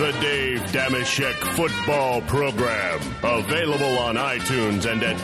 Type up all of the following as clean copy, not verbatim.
The Dave Dameshek Football Program. Available on iTunes and at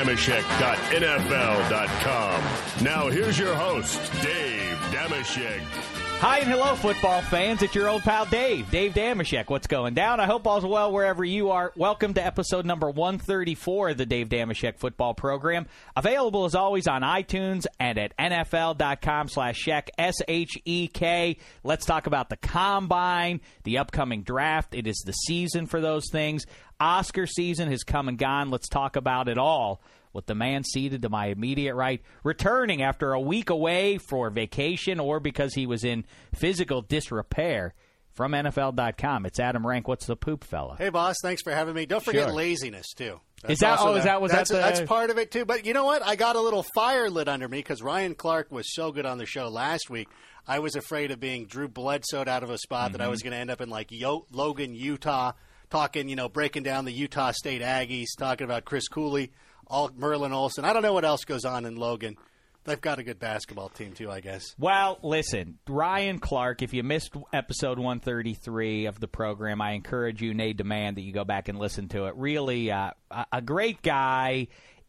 davedameshek.nfl.com. Now here's your host, Dave Dameshek. Hi and hello, football fans. It's your old pal Dave Dameshek. What's going down? I hope all's well wherever you are. Welcome to episode number 134 of the Dave Dameshek Football Program. Available as always on iTunes and at nfl.com/shek, S-H-E-K. Let's talk about the Combine, the upcoming draft. It is the season for those things. Oscar season has come and gone. Let's talk about it all with the man seated to my immediate right, returning after a week away for vacation or because he was in physical disrepair from NFL.com. It's Adam Rank. What's the poop, fella? Hey, boss. Thanks for having me. Don't forget laziness, too. That's part of it, too. But you know what? I got a little fire lit under me because Ryan Clark was so good on the show last week. I was afraid of being Drew Bledsoe out of a spot that I was going to end up in, like, Logan, Utah, talking, breaking down the Utah State Aggies, talking about Chris Cooley. Merlin Olsen. I don't know what else goes on in Logan. They've got a good basketball team, too, I guess. Well, listen, Ryan Clark, if you missed episode 133 of the program, I encourage you, nay, demand that you go back and listen to it. Really a great guy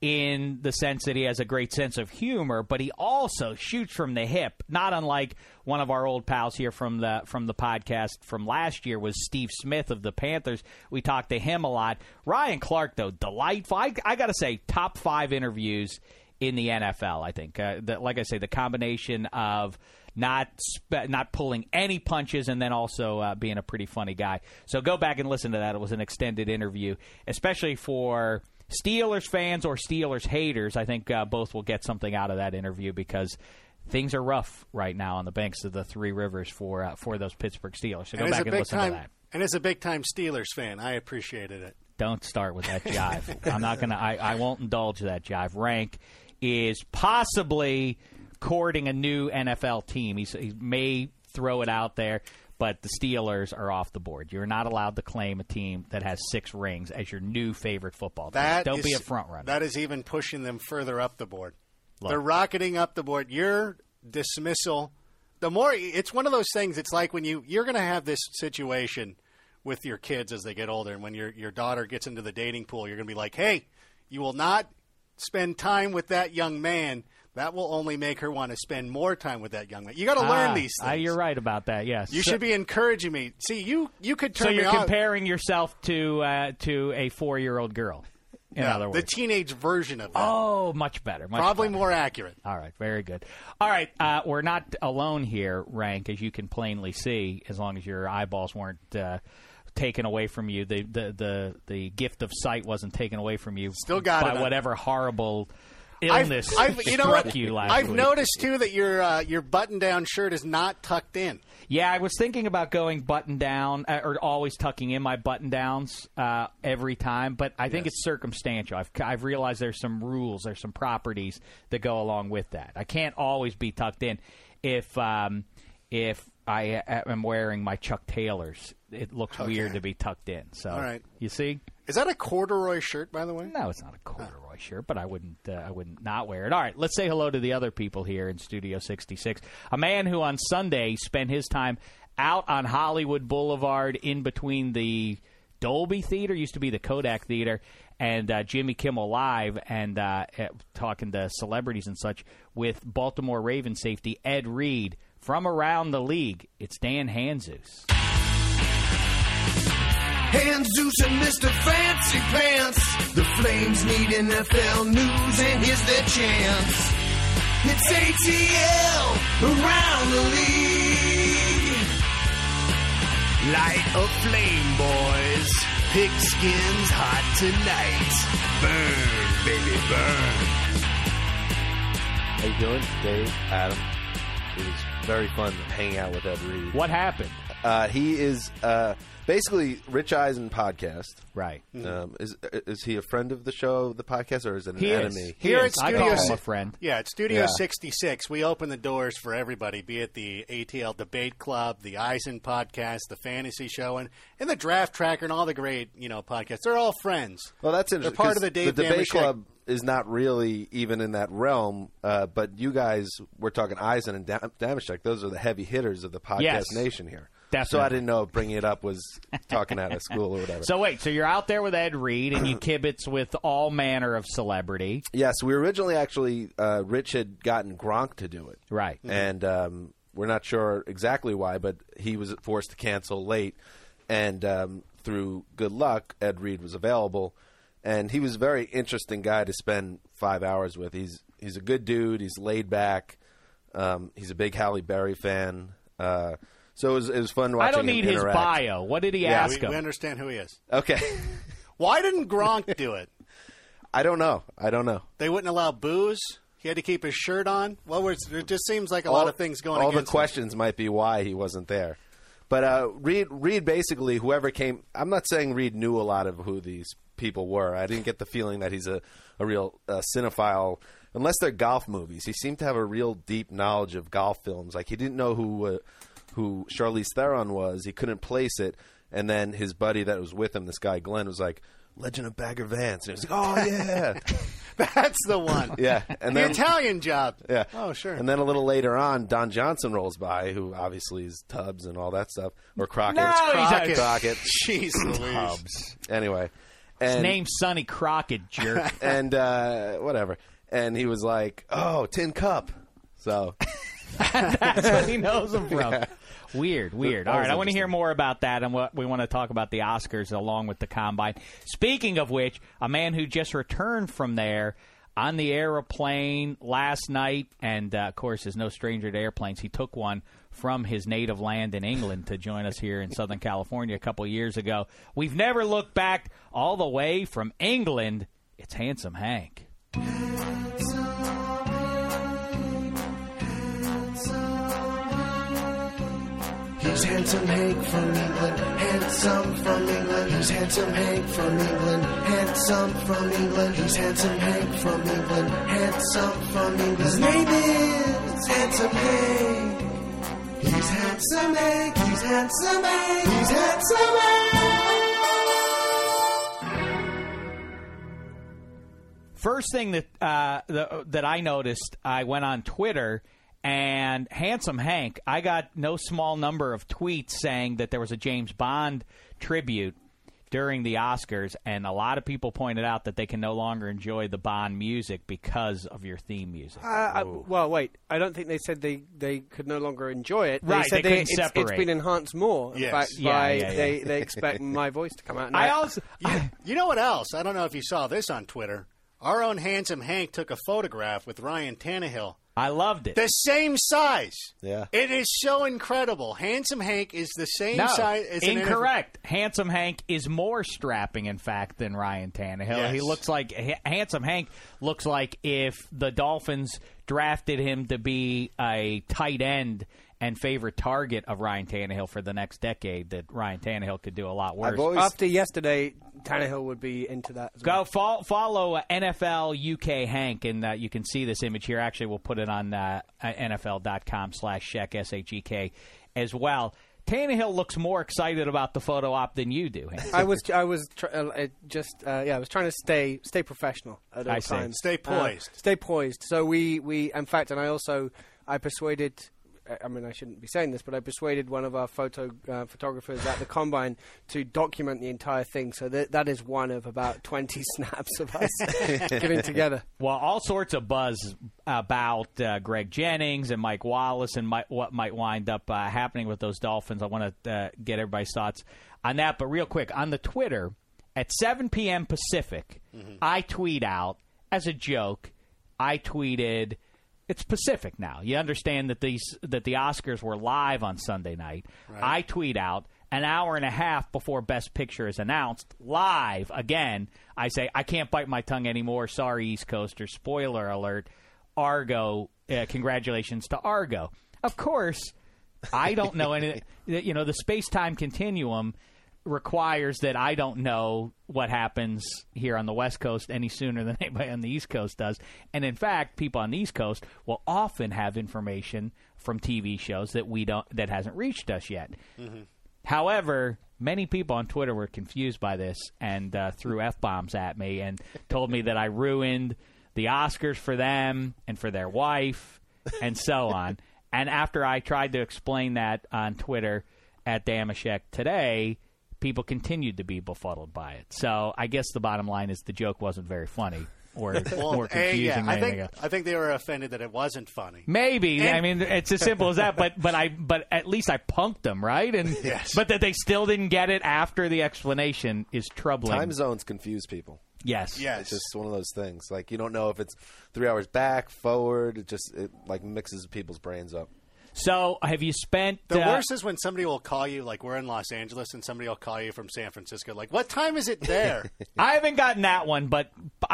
in the sense that he has a great sense of humor, but he also shoots from the hip, not unlike one of our old pals here from the podcast from last year was Steve Smith of the Panthers. We talked to him a lot. Ryan Clark, though, delightful. I got to say, top 5 interviews in the NFL, I think. Like I say, the combination of not pulling any punches and then also being a pretty funny guy. So go back and listen to that. It was an extended interview, especially for Steelers fans or Steelers haters. I think both will get something out of that interview because things are rough right now on the banks of the Three Rivers for those Pittsburgh Steelers. So go back and listen to that. And as a big-time Steelers fan, I appreciated it. Don't start with that jive. I'm not going to – I won't indulge that jive. Rank is possibly courting a new NFL team. He may throw it out there. But the Steelers are off the board. You're not allowed to claim a team that has 6 rings as your new favorite football team. Don't be a front runner. That is even pushing them further up the board. Look. They're rocketing up the board. Your dismissal, the more it's one of those things. It's like when you're going to have this situation with your kids as they get older, and when your daughter gets into the dating pool, you're going to be like, hey, you will not spend time with that young man. That will only make her want to spend more time with that young man. You got to learn these things. You're right about that. Yes, you should be encouraging me. See, you could turn. So you're me on. comparing yourself to a 4-year-old girl. In other words, the teenage version of that. Oh, much better. Probably more accurate. All right, very good. All right, we're not alone here, Rank, as you can plainly see. As long as your eyeballs weren't taken away from you, the gift of sight wasn't taken away from you. Still got by it whatever horrible illness struck you last I've week. noticed, too, that your button-down shirt is not tucked in. Yeah, I was thinking about going button-down or always tucking in my button-downs every time, but I think it's circumstantial. I've realized there's some rules, there's some properties that go along with that. I can't always be tucked in. If I am wearing my Chuck Taylors, it looks weird to be tucked in. So, all right. You see? Is that a corduroy shirt, by the way? No, it's not a corduroy shirt, but I wouldn't not wear it. All right, let's say hello to the other people here in Studio 66. A man who on Sunday spent his time out on Hollywood Boulevard in between the Dolby Theater, used to be the Kodak Theater, and Jimmy Kimmel Live, and talking to celebrities and such with Baltimore Ravens safety Ed Reed from around the league. It's Dan Hanzus. Hanzus and Mr. Fancy Pants. The Flames need NFL news, and here's their chance. It's ATL around the league. Light a flame, boys. Pigskins hot tonight. Burn, baby, burn. How you doing, Dave, Adam? It was very fun hanging out with Ed Reed. What happened? He is basically Rich Eisen podcast. Right. Is he a friend of the show, the podcast, or is it an enemy? Here at I Studio call him a friend. Yeah, at Studio 66, we open the doors for everybody, be it the ATL Debate Club, the Eisen podcast, the Fantasy Show, and the Draft Tracker, and all the great podcasts. They're all friends. Well, that's interesting. They're part of the Dave Debate Dameshek Club is not really even in that realm, but you guys, we're talking Eisen and Dameshek. Those are the heavy hitters of the podcast nation here. Definitely. So I didn't know if bringing it up was talking out of school or whatever. So wait, so you're out there with Ed Reed, and you kibitz with all manner of celebrity. Yes, we originally actually, Rich had gotten Gronk to do it. Right. And we're not sure exactly why, but he was forced to cancel late. And through good luck, Ed Reed was available. And he was a very interesting guy to spend 5 hours with. He's a good dude. He's laid back. He's a big Halle Berry fan. So it was fun watching him interact. I don't need his bio. What did he ask him? We understand who he is. Okay. Why didn't Gronk do it? I don't know. They wouldn't allow booze? He had to keep his shirt on? It just seems like a lot of things going all against the questions might be why he wasn't there. But Reed basically, whoever came, I'm not saying Reed knew a lot of who these people were. I didn't get the feeling that he's a real cinephile. Unless they're golf movies, he seemed to have a real deep knowledge of golf films. Like, he didn't know who Charlize Theron was. He couldn't place it. And then his buddy that was with him, this guy Glenn, was like, Legend of Bagger Vance. And he was like, oh, yeah. That's the one. Yeah. And the then, Italian Job. Yeah. Oh, sure. And then a little later on, Don Johnson rolls by, who obviously is Tubbs and all that stuff. Or Crockett. No, Crockett. Crockett. Jeez Louise. Tubbs. Anyway. His And, name's Sonny Crockett, jerk. and whatever. And he was like, oh, Tin Cup. So... That's what he knows him from. Yeah. Weird. All right, I want to hear more about that, and we want to talk about the Oscars along with the Combine. Speaking of which, a man who just returned from there on the airplane last night, and, of course, is no stranger to airplanes. He took one from his native land in England to join us here in Southern California a couple years ago. We've never looked back all the way from England. It's Handsome Hank. He's Handsome Hank from England, handsome from England. He's Handsome Hank from England, handsome from England. He's Handsome Hank from England, handsome from England. His name is Handsome Hank. He's Handsome Hank, he's Handsome Hank, he's Handsome Hank. First thing that I noticed, I went on Twitter, and Handsome Hank, I got no small number of tweets saying that there was a James Bond tribute during the Oscars, and a lot of people pointed out that they can no longer enjoy the Bond music because of your theme music. Well, wait. I don't think they said they could no longer enjoy it. They right, said they couldn't separate. It's been enhanced more. In fact, they expect my voice to come out. You know what else? I don't know if you saw this on Twitter. Our own Handsome Hank took a photograph with Ryan Tannehill. I loved it. The same size. Yeah. It is so incredible. Handsome Hank is the same size. As incorrect. Handsome Hank is more strapping, in fact, than Ryan Tannehill. Yes. He looks like Handsome Hank looks like if the Dolphins drafted him to be a tight end and favorite target of Ryan Tannehill for the next decade, that Ryan Tannehill could do a lot worse. After yesterday, Tannehill would be into that as well. Go follow NFL UK Hank, and you can see this image here. Actually, we'll put it on NFL.com/Shek, SHEK, as well. Tannehill looks more excited about the photo op than you do, Hank. I was trying to stay professional at all times. Stay poised. Stay poised. So we in fact, and I persuaded. I mean, I shouldn't be saying this, but I persuaded one of our photographers at the Combine to document the entire thing. So that is one of about 20 snaps of us getting together. Well, all sorts of buzz about Greg Jennings and Mike Wallace and what might wind up happening with those Dolphins. I want to get everybody's thoughts on that. But real quick, on the Twitter, at 7 p.m. Pacific, I tweet out, as a joke, I tweeted... It's Pacific now. You understand that the Oscars were live on Sunday night. Right. I tweet out an hour and a half before Best Picture is announced, live again. I say, I can't bite my tongue anymore. Sorry, East Coasters. Spoiler alert. Argo, congratulations to Argo. Of course, I don't know anything. You know, the space-time continuum requires that I don't know what happens here on the West Coast any sooner than anybody on the East Coast does. And in fact, people on the East Coast will often have information from TV shows that hasn't reached us yet. Mm-hmm. However, many people on Twitter were confused by this and threw F-bombs at me and told me that I ruined the Oscars for them and for their wife and so on. And after I tried to explain that on Twitter, at Damashek today, people continued to be befuddled by it. So I guess the bottom line is the joke wasn't very funny or more confusing than anything else. I think they were offended that it wasn't funny. Maybe. I mean, it's as simple as that. But at least I punked them, right? And yes. But that they still didn't get it after the explanation is troubling. Time zones confuse people. Yes. It's just one of those things. Like, you don't know if it's 3 hours back, forward. It like mixes people's brains up. So, have you spent... The worst is when somebody will call you, like we're in Los Angeles, and somebody will call you from San Francisco. Like, what time is it there? I haven't gotten that one, but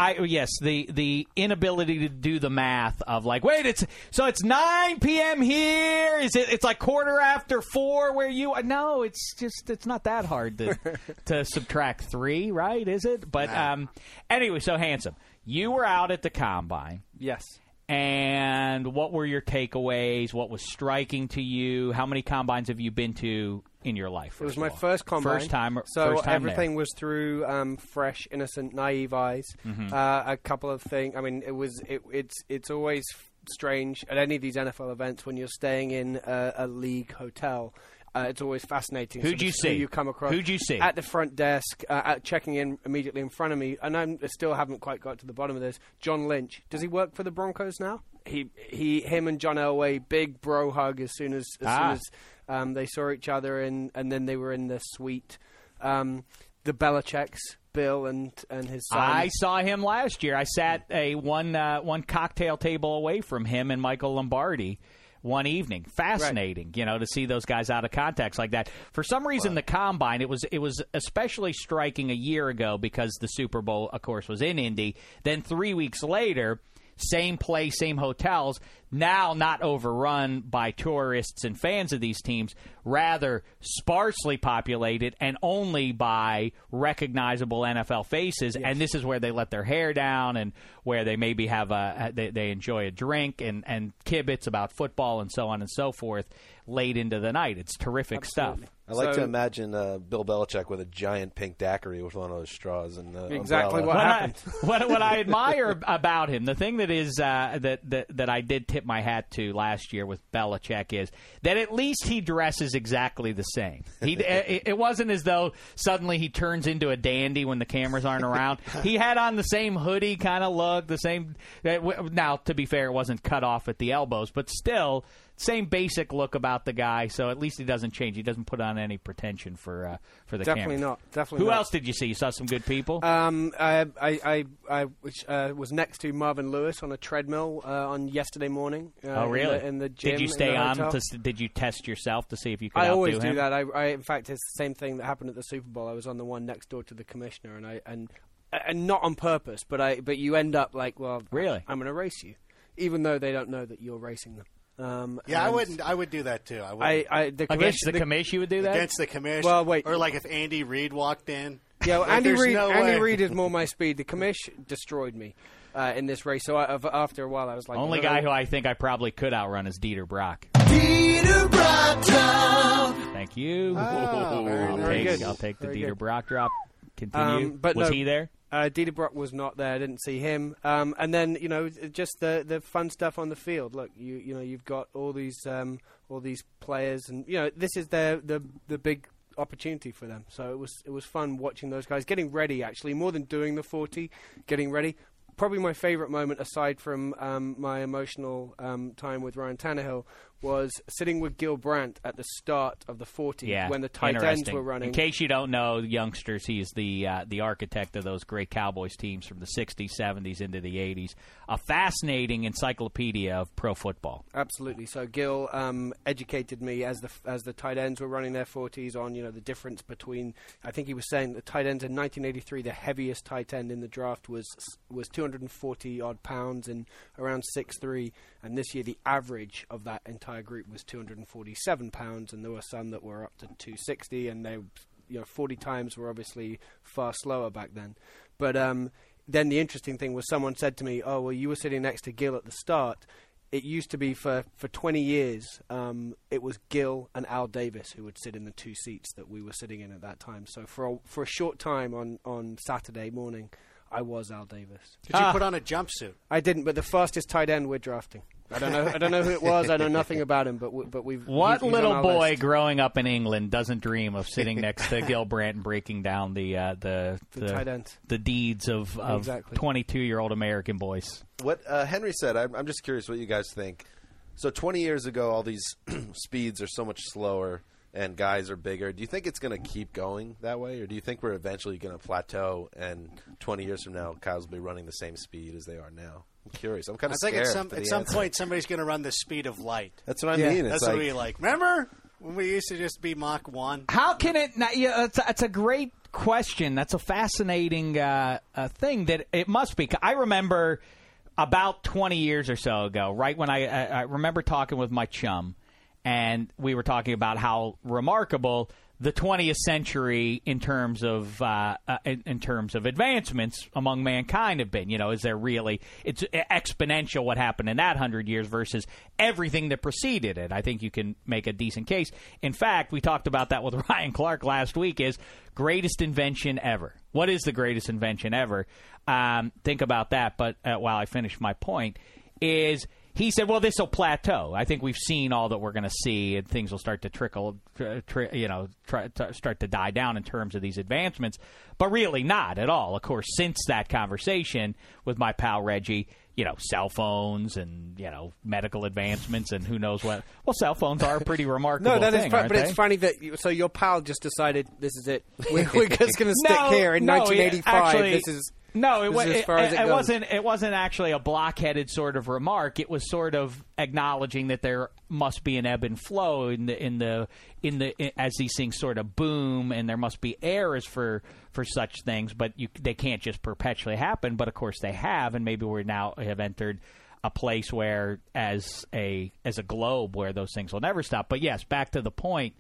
the inability to do the math of like, wait, it's 9 p.m. here. It's like 4:15 where you... No, it's not that hard to subtract 3, right? Is it? But anyway, so Handsome, you were out at the Combine. Yes. And what were your takeaways? What was striking to you? How many combines have you been to in your life? It was my first combine. First time everything there. was through fresh, innocent, naive eyes. Mm-hmm. A couple of things. I mean, it's always strange at any of these NFL events when you're staying in a league hotel. It's always fascinating. Who'd you see? Who you come across? Who'd you see? At the front desk, checking in immediately in front of me, and I still haven't quite got to the bottom of this. John Lynch. Does he work for the Broncos now? Him and John Elway, big bro hug as soon as they saw each other, and then they were in the suite. The Belichick's, Bill and his son. I saw him last year. I sat one cocktail table away from him and Michael Lombardi one evening. Fascinating, right. To see those guys out of context like that. For some reason, the Combine, it was especially striking a year ago because the Super Bowl, of course, was in Indy. Then 3 weeks later, same place, same hotels, now not overrun by tourists and fans of these teams, rather sparsely populated and only by recognizable NFL faces. Yes. And this is where they let their hair down and where they maybe have they enjoy a drink and kibitz about football and so on and so forth late into the night. It's terrific Absolutely. stuff. I like to imagine Bill Belichick with a giant pink daiquiri with one of those straws and exactly umbrella. what happened. What I admire about him, the thing that is that I did tip my hat to last year with Belichick is that at least he dresses exactly the same. It wasn't as though suddenly he turns into a dandy when the cameras aren't around. He had on the same hoodie kind of look, the same. Now, to be fair, it wasn't cut off at the elbows, but still. Same basic look about the guy, so at least he doesn't change. He doesn't put on any pretension for the Definitely camera. not. Definitely Who not. else did you see? You saw some good people? I was next to Marvin Lewis on a treadmill on yesterday morning. Oh, really? In the gym. Did you stay on? Hotel. Did you test yourself to see if you could I outdo always him? do that. I in fact, it's the same thing that happened at the Super Bowl. I was on the one next door to the commissioner, and not on purpose, but you end up like, well, really? I'm going to race you, even though they don't know that you're racing them. I wouldn't. I would do that too. Against the commish, you would do that. Against the commish. Well, wait. Or like if Andy Reid walked in. Yeah, well, like Andy Reid. Reid is more my speed. The commish destroyed me in this race. So after a while, I was like, only guy who I think I probably could outrun is Dieter Brock. Dieter Brock drop. Thank you. Very I'll take the Very Dieter good. Brock drop. Continue. But was no, he there? Dieter Brock was not there. I didn't see him. And then just the fun stuff on the field. Look, you've got all these players, and this is the big opportunity for them. So it was fun watching those guys getting ready. Actually, more than doing the 40, getting ready. Probably my favorite moment, aside from my emotional time with Ryan Tannehill, was sitting with Gil Brandt at the start of the 40 when the tight ends were running. In case you don't know, youngsters, he's the architect of those great Cowboys teams from the 60s, 70s into the 80s. A fascinating encyclopedia of pro football. Absolutely. So Gil educated me as the tight ends were running their 40s on the difference between. I think he was saying the tight ends in 1983, the heaviest tight end in the draft was 240 odd pounds and around 6'3", and this year the average of that entire group was 247 pounds, and there were some that were up to 260, and they 40 times were obviously far slower back then. But then the interesting thing was someone said to me, oh, well, you were sitting next to Gil at the start. It used to be for 20 years, it was Gil and Al Davis who would sit in the two seats that we were sitting in at that time. So for a short time on Saturday morning, I was Al Davis. Did you put on a jumpsuit? I didn't, but the fastest tight end we're drafting. I don't know who it was. I know nothing about him, but we've. What he's little on our boy list. growing up in England doesn't dream of sitting next to Gil Brandt and breaking down the tight end. the deeds of Exactly. 22-year-old American boys? What Henry said, I'm just curious what you guys think. So 20 years ago, all these speeds are so much slower and guys are bigger. Do you think it's going to keep going that way, or do you think we're eventually going to plateau and 20 years from now, guys will be running the same speed as they are now? I'm curious. I'm kind of I think scared. at some point somebody's going to run the speed of light. That's what I Yeah. mean. That's It's what like, we like. Remember when we used to just be Mach 1? How can it not? Yeah, that's a great question. That's a fascinating thing that it must be. I remember about 20 years or so ago, right when I remember talking with my chum, and we were talking about how remarkable the 20th century in terms of advancements among mankind have been. You know, is there really it's exponential what happened in that 100 years versus everything that preceded it? I think you can make a decent case. In fact, we talked about that with Ryan Clark last week. Is greatest invention ever? What is the greatest invention ever? Think about that. But while I finish my point, is he said, well, this will plateau. I think we've seen all that we're going to see, and things will start to start to die down in terms of these advancements. But really not at all. Of course, since that conversation with my pal Reggie, cell phones and, medical advancements and who knows what. Well, cell phones are a pretty remarkable No, that thing, is aren't but they? it's funny that so your pal just decided this is it. We're just going to stick here in 1985. Actually, this is no, this is as far as it goes. It wasn't actually a blockheaded sort of remark. It was sort of acknowledging that there must be an ebb and flow as these things sort of boom, and there must be eras for such things. But they can't just perpetually happen. But of course they have, and maybe we now have entered a place where, as a globe, where those things will never stop. But yes, back to the point,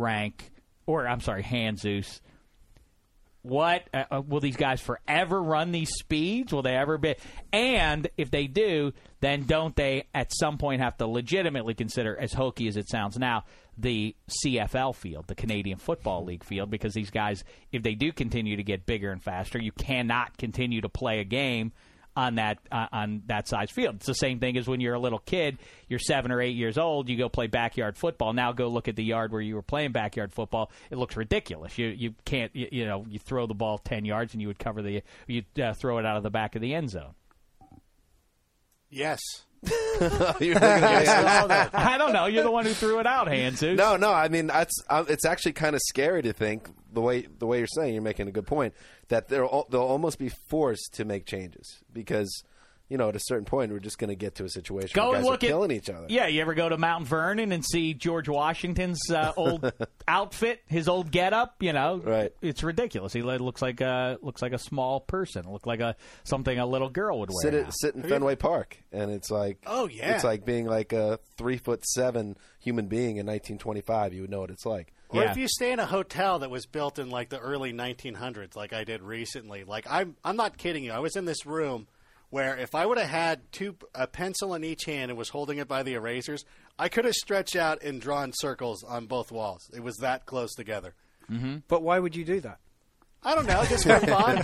Hanzus. What will these guys forever run these speeds? Will they ever be? And if they do, then don't they at some point have to legitimately consider, as hokey as it sounds now, the CFL field, the Canadian Football League field? Because these guys, if they do continue to get bigger and faster, you cannot continue to play a game on that size field. It's the same thing as when you're a little kid, you're 7 or 8 years old, you go play backyard football. Now go look at the yard where you were playing backyard football. It looks ridiculous. You can't, you throw the ball 10 yards and you would throw it out of the back of the end zone. Yes. I don't know. You're the one who threw it out, Hanzus. No. I mean, it's actually kind of scary to think the way you're saying. You're making a good point that they'll almost be forced to make changes because, at a certain point, we're just going to get to a situation where guys are killing each other. Yeah, you ever go to Mount Vernon and see George Washington's old outfit, his old getup? Right? It's ridiculous. He looks like a small person. Look like something a little girl would wear. Sit in Fenway Park, and it's like, oh yeah, it's like being like a 3'7" human being in 1925. You would know what it's like. Or if you stay in a hotel that was built in like the early 1900s, like I did recently. Like I'm not kidding you. I was in this room where if I would have had a pencil in each hand and was holding it by the erasers, I could have stretched out and drawn circles on both walls. It was that close together. Mm-hmm. But why would you do that? I don't know, just for fun.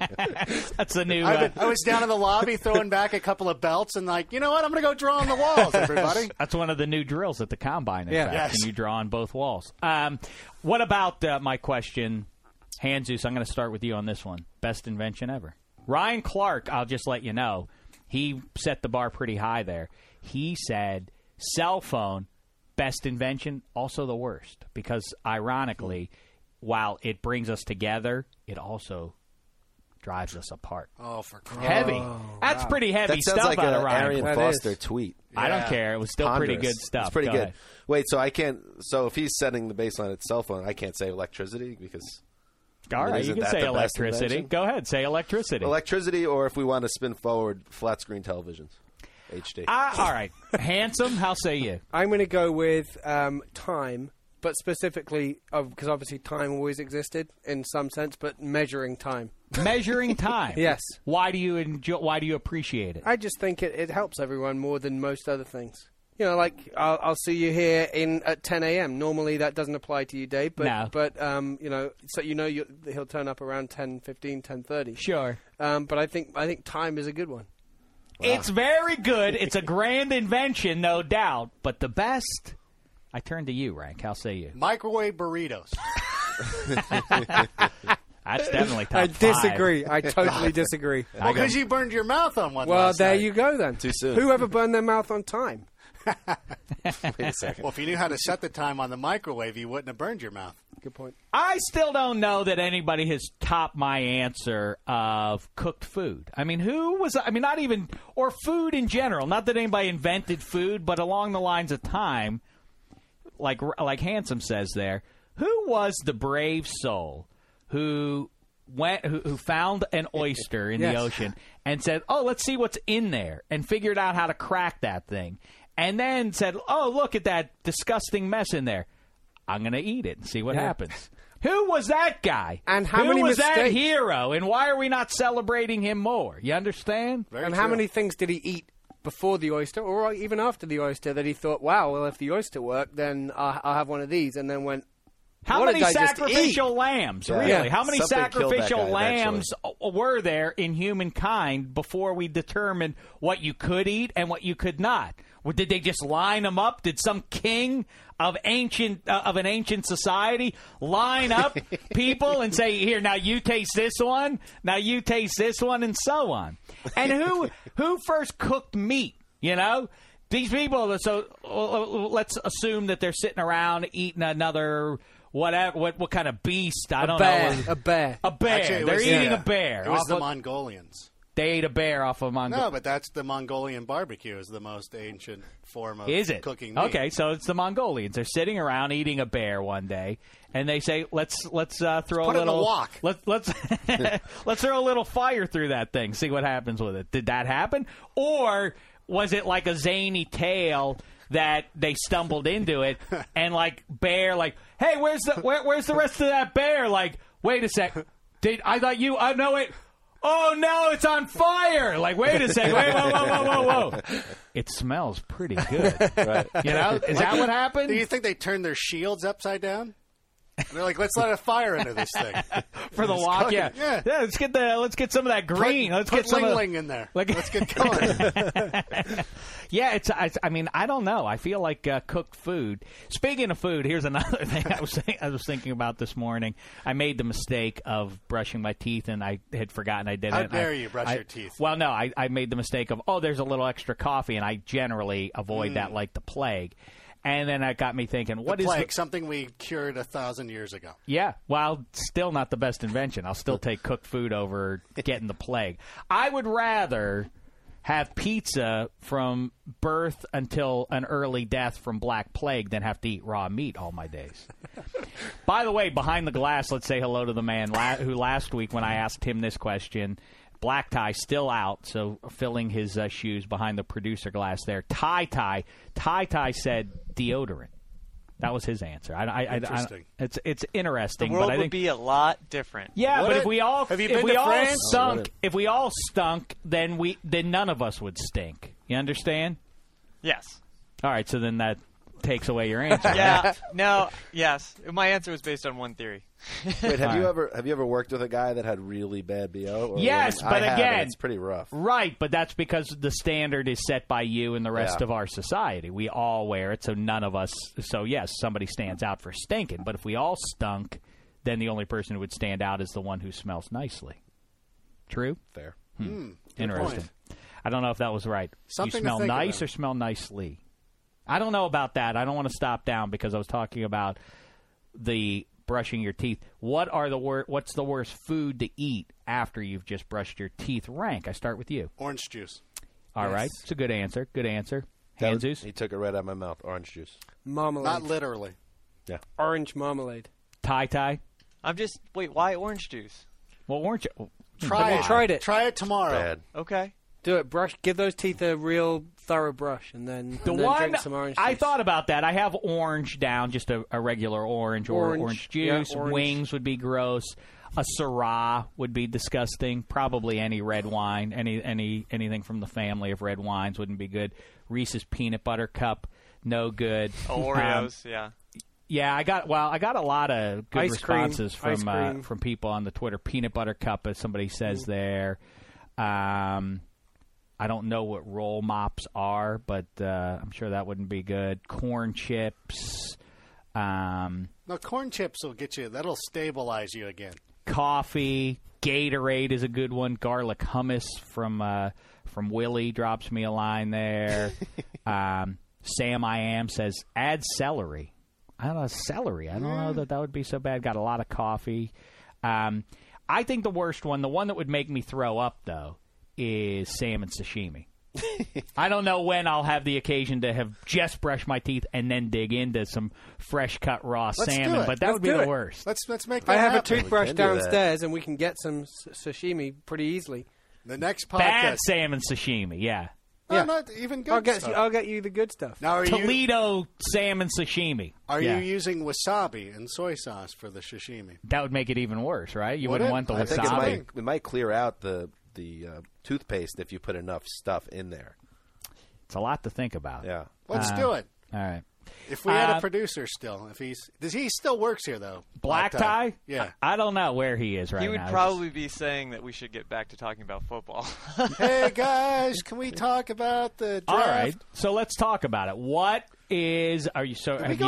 That's the new. I was down in the lobby throwing back a couple of belts and like, you know what? I'm going to go draw on the walls, everybody. That's one of the new drills at the Combine, in fact. Yes. Can you draw on both walls? What about my question, Hanzus? I'm going to start with you on this one. Best invention ever. Ryan Clark, I'll just let you know, he set the bar pretty high there. He said cell phone, best invention, also the worst. Because, ironically, while it brings us together, it also drives us apart. Oh, for Christ. Heavy. That's pretty heavy That sounds stuff like out of an Ryan Arian Clark. Foster tweet. I don't care. It was still pretty good stuff. It's pretty Go good. ahead. Wait, so I can't. So if he's setting the baseline at cell phone, I can't say electricity because. All right, you isn't can that say the best electricity. invention? Go ahead, say electricity. Electricity, or if we want to spin forward, flat screen televisions, HD. All right, Handsome. How say you? I'm going to go with time, but specifically because obviously time always existed in some sense, but measuring time. Measuring time. Yes. Why do you appreciate it? I just think it helps everyone more than most other things. You know, like I'll see you here at 10 a.m. Normally that doesn't apply to you, Dave. But No. you know, so he'll turn up around 10:15, 10:30. Sure. But I think time is a good one. Wow. It's very good. It's a grand invention, no doubt. But the best, I turn to you, Rank. How say you? Microwave burritos. That's definitely top I disagree. 5. I totally disagree. Well, because you burned your mouth on one. Well, last there night. you go then. Too soon. Whoever burned their mouth on time? Wait a second. Well, if you knew how to set the time on the microwave, you wouldn't have burned your mouth. Good point. I still don't know that anybody has topped my answer of cooked food. I mean, not even, or food in general. Not that anybody invented food, but along the lines of time, like Handsome says there, who was the brave soul who found an oyster in the ocean and said, "Oh, let's see what's in there," and figured out how to crack that thing, and then said, "Oh, look at that disgusting mess in there. I'm going to eat it and see what happens." Who was that guy? And how Who many was that mistakes? hero? And why are we not celebrating him more? You understand? And how many things did he eat before the oyster, or even after the oyster, that he thought, "Wow, well, if the oyster worked, then I'll have one of these," and then went, How what many did I just sacrificial eat? lambs, Yeah. really? Yeah. How many Something killed that sacrificial guy lambs were there in humankind before we determined what you could eat and what you could not? Or did they just line them up? Did some king of an ancient society line up people and say, "Here, now you taste this one, now you taste this one," and so on? And who first cooked meat? You know, these people. So let's assume that they're sitting around eating another. What kind of beast? I don't know. A bear. A bear. Actually, They're eating a bear. It was the Mongolians. They ate a bear off of Mongolia. No, but that's the Mongolian barbecue is the most ancient form of Is it? cooking meat. Okay, so it's the Mongolians. They're sitting around eating a bear one day, and they say, "Let's throw put a it in little a wok. Let's let's throw a little fire through that thing. See what happens with it." Did that happen, or was it like a zany tale that they stumbled into it and like bear, like, "Hey, where's the rest of that bear?" Like, wait a sec, I thought you? No, wait. Oh, no, it's on fire! Like, wait a second. Wait, whoa. It smells pretty good. Right. You know? Is that what happened? Do you think they turned their shields upside down? They're like, let's let a fire into this thing. For the wok, yeah. Yeah. Let's get some of that green. Let's Put get some Ling in there. Let's get going. Yeah, I mean, I don't know. I feel like cooked food. Speaking of food, here's another thing I was thinking about this morning. I made the mistake of brushing my teeth, and I had forgotten I did it. How dare you brush your teeth? Well, no, I made the mistake of, there's a little extra coffee, and I generally avoid that like the plague. And then that got me thinking, what is plague? Something we cured 1,000 years ago. Yeah, well, still not the best invention. I'll still take cooked food over getting the plague. I would rather have pizza from birth until an early death from Black Plague than have to eat raw meat all my days. By the way, behind the glass, let's say hello to the man who last week when I asked him this question, Black Tie still out, so filling his shoes behind the producer glass there. Ty said deodorant. That was his answer. Interesting. It's interesting. The world but I think, would be a lot different. Yeah, but if we all France? stunk, then none of us would stink. You understand? Yes. All right, so then that takes away your answer. Yeah. No. Yes. My answer was based on one theory. Wait, have you ever worked with a guy that had really bad BO? Or Yes, I but have, again, and it's pretty rough. Right, but that's because the standard is set by you and the rest Yeah. of our society. We all wear it, so none of us. So yes, somebody stands out for stinking. But if we all stunk, then the only person who would stand out is the one who smells nicely. True? Fair. Interesting. point. I don't know if that was right. Something to you smell think nice about. or smell nicely? I don't know about that. I don't want to stop down because I was talking about the brushing your teeth. What's the worst food to eat after you've just brushed your teeth? Rank. I start with you. Orange juice. All right. It's a good answer. Good answer. Hanzus? He took it right out of my mouth. Orange juice. Marmalade. Not literally. Yeah. Orange marmalade. Ty. Wait, why orange juice? Well, weren't you? Try it. Tried it. Try it tomorrow. Bad. Okay. Do it. Give those teeth a real thorough brush and then one drink some orange juice. I thought about that. I have orange down, just a regular orange or orange juice. Yeah, orange. Wings would be gross. A Syrah would be disgusting. Probably any red wine, anything from the family of red wines wouldn't be good. Reese's Peanut Butter Cup, no good. Oreos, yeah. Yeah, I got a lot of good Ice cream. responses from people on the Twitter. Peanut Butter Cup, as somebody says there. I don't know what roll mops are, but I'm sure that wouldn't be good. Corn chips. No, corn chips will get you. That'll stabilize you again. Coffee. Gatorade is a good one. Garlic hummus from Willie drops me a line there. Sam I Am says, add celery. I don't know, celery. I don't know that would be so bad. Got a lot of coffee. I think the worst one, the one that would make me throw up, though, is salmon sashimi. I don't know when I'll have the occasion to have just brushed my teeth and then dig into some fresh cut raw salmon, but that would be the worst. Let's make that I have happen. a toothbrush downstairs, and we can get some sashimi pretty easily. The next podcast. Bad salmon sashimi, yeah. Yeah. Not even good stuff. I'll get you the good stuff. Now, Toledo salmon sashimi. Are you using wasabi and soy sauce for the sashimi? That would make it even worse, right? You wouldn't want the I wasabi. think it might clear out the toothpaste if you put enough stuff in there. It's a lot to think about. Yeah. Let's do it. All right. If we had a producer still, he still works here though? Black tie? Yeah. I don't know where he is right now. He would probably be saying that we should get back to talking about football. Hey guys, can we talk about the draft? All right. So let's talk about it. What is did we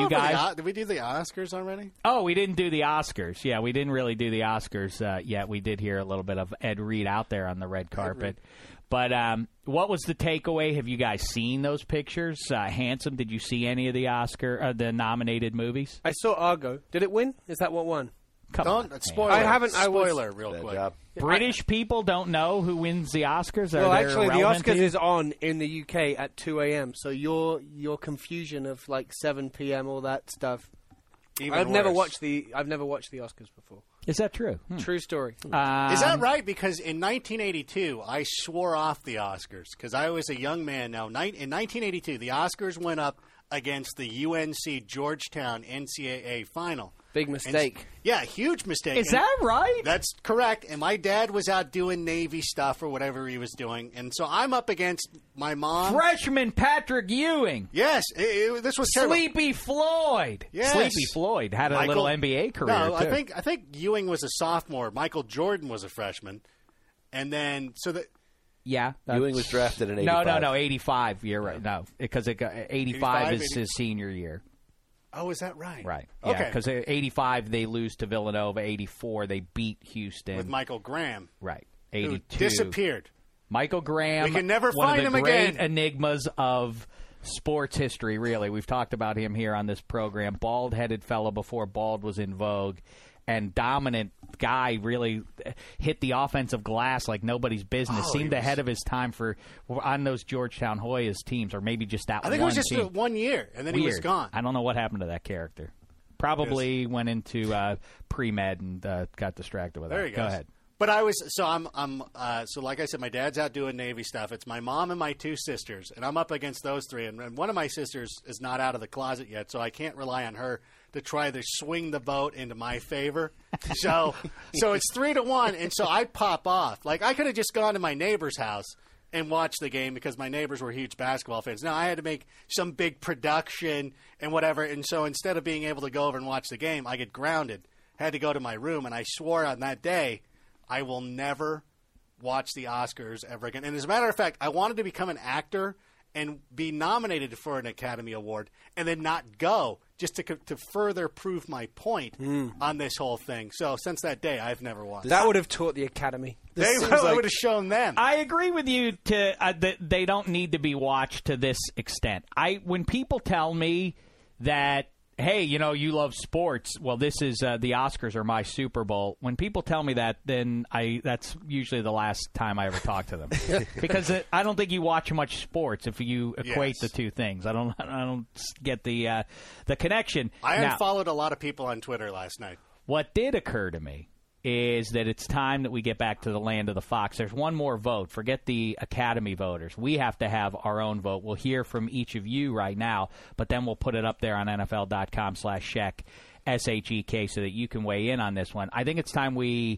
do the Oscars already? Oh, we didn't do the Oscars. Yeah, we didn't really do the Oscars yet. We did hear a little bit of Ed Reed out there on the red carpet. But what was the takeaway? Have you guys seen those pictures? Handsome, did you see any of the nominated movies? I saw Argo. Did it win? Is that what won? Come on. Spoiler. I haven't. Spoiler, real quick. British people don't know who wins the Oscars? Well, actually, the Oscars is on in the UK at 2 a.m., so your confusion of like 7 p.m., all that stuff. I've never watched the Oscars before. Is that true? True story. Is that right? Because in 1982, I swore off the Oscars because I was a young man. Now, in 1982, the Oscars went up against the UNC Georgetown NCAA final. Big mistake. Huge mistake. Is that right? That's correct. And my dad was out doing Navy stuff or whatever he was doing. And so I'm up against my mom. Freshman Patrick Ewing. Yes. This was terrible. Sleepy Floyd. Yes. Sleepy Floyd had a little NBA career, No, too. I think Ewing was a sophomore. Michael Jordan was a freshman. And then, Yeah. Ewing was drafted in 85. No, 85. You're right. No, because 85 is his senior year. Oh, is that right? Right. Okay. Yeah, because 85 they lose to Villanova. 84 they beat Houston. With Michael Graham. Right. 82. Who disappeared. Michael Graham. We can never one find of the him great again. enigmas of sports history, really. We've talked about him here on this program. Bald-headed fellow before bald was in vogue. And dominant guy, really hit the offensive glass like nobody's business. Seemed ahead of his time on those Georgetown Hoyas teams, or maybe just that one. I think it was just team. 1 year, and then he was gone. I don't know what happened to that character. Probably went into pre-med and got distracted with that. There you go. Go ahead. But I was so like I said, my dad's out doing Navy stuff. It's my mom and my 2 sisters, and I'm up against those 3. And one of my sisters is not out of the closet yet, so I can't rely on her to try to swing the vote into my favor. So it's 3-1, and so I pop off. Like I could have just gone to my neighbor's house and watched the game because my neighbors were huge basketball fans. Now I had to make some big production and whatever, and so instead of being able to go over and watch the game, I get grounded. Had to go to my room, and I swore on that day I will never watch the Oscars ever again. And as a matter of fact, I wanted to become an actor and be nominated for an Academy Award and then not go just to further prove my point on this whole thing. So since that day, I've never watched. That would have taught the Academy. They would have shown them. I agree with you that they don't need to be watched to this extent. When people tell me that, hey, you love sports. Well, this is the Oscars are my Super Bowl. When people tell me that, then that's usually the last time I ever talk to them, because I don't think you watch much sports if you equate the two things. I don't get the connection. I unfollowed a lot of people on Twitter last night. What did occur to me is that it's time that we get back to the land of the Fox. There's one more vote. Forget the Academy voters. We have to have our own vote. We'll hear from each of you right now, but then we'll put it up there on NFL.com/Shek, SHEK, so that you can weigh in on this one. I think it's time we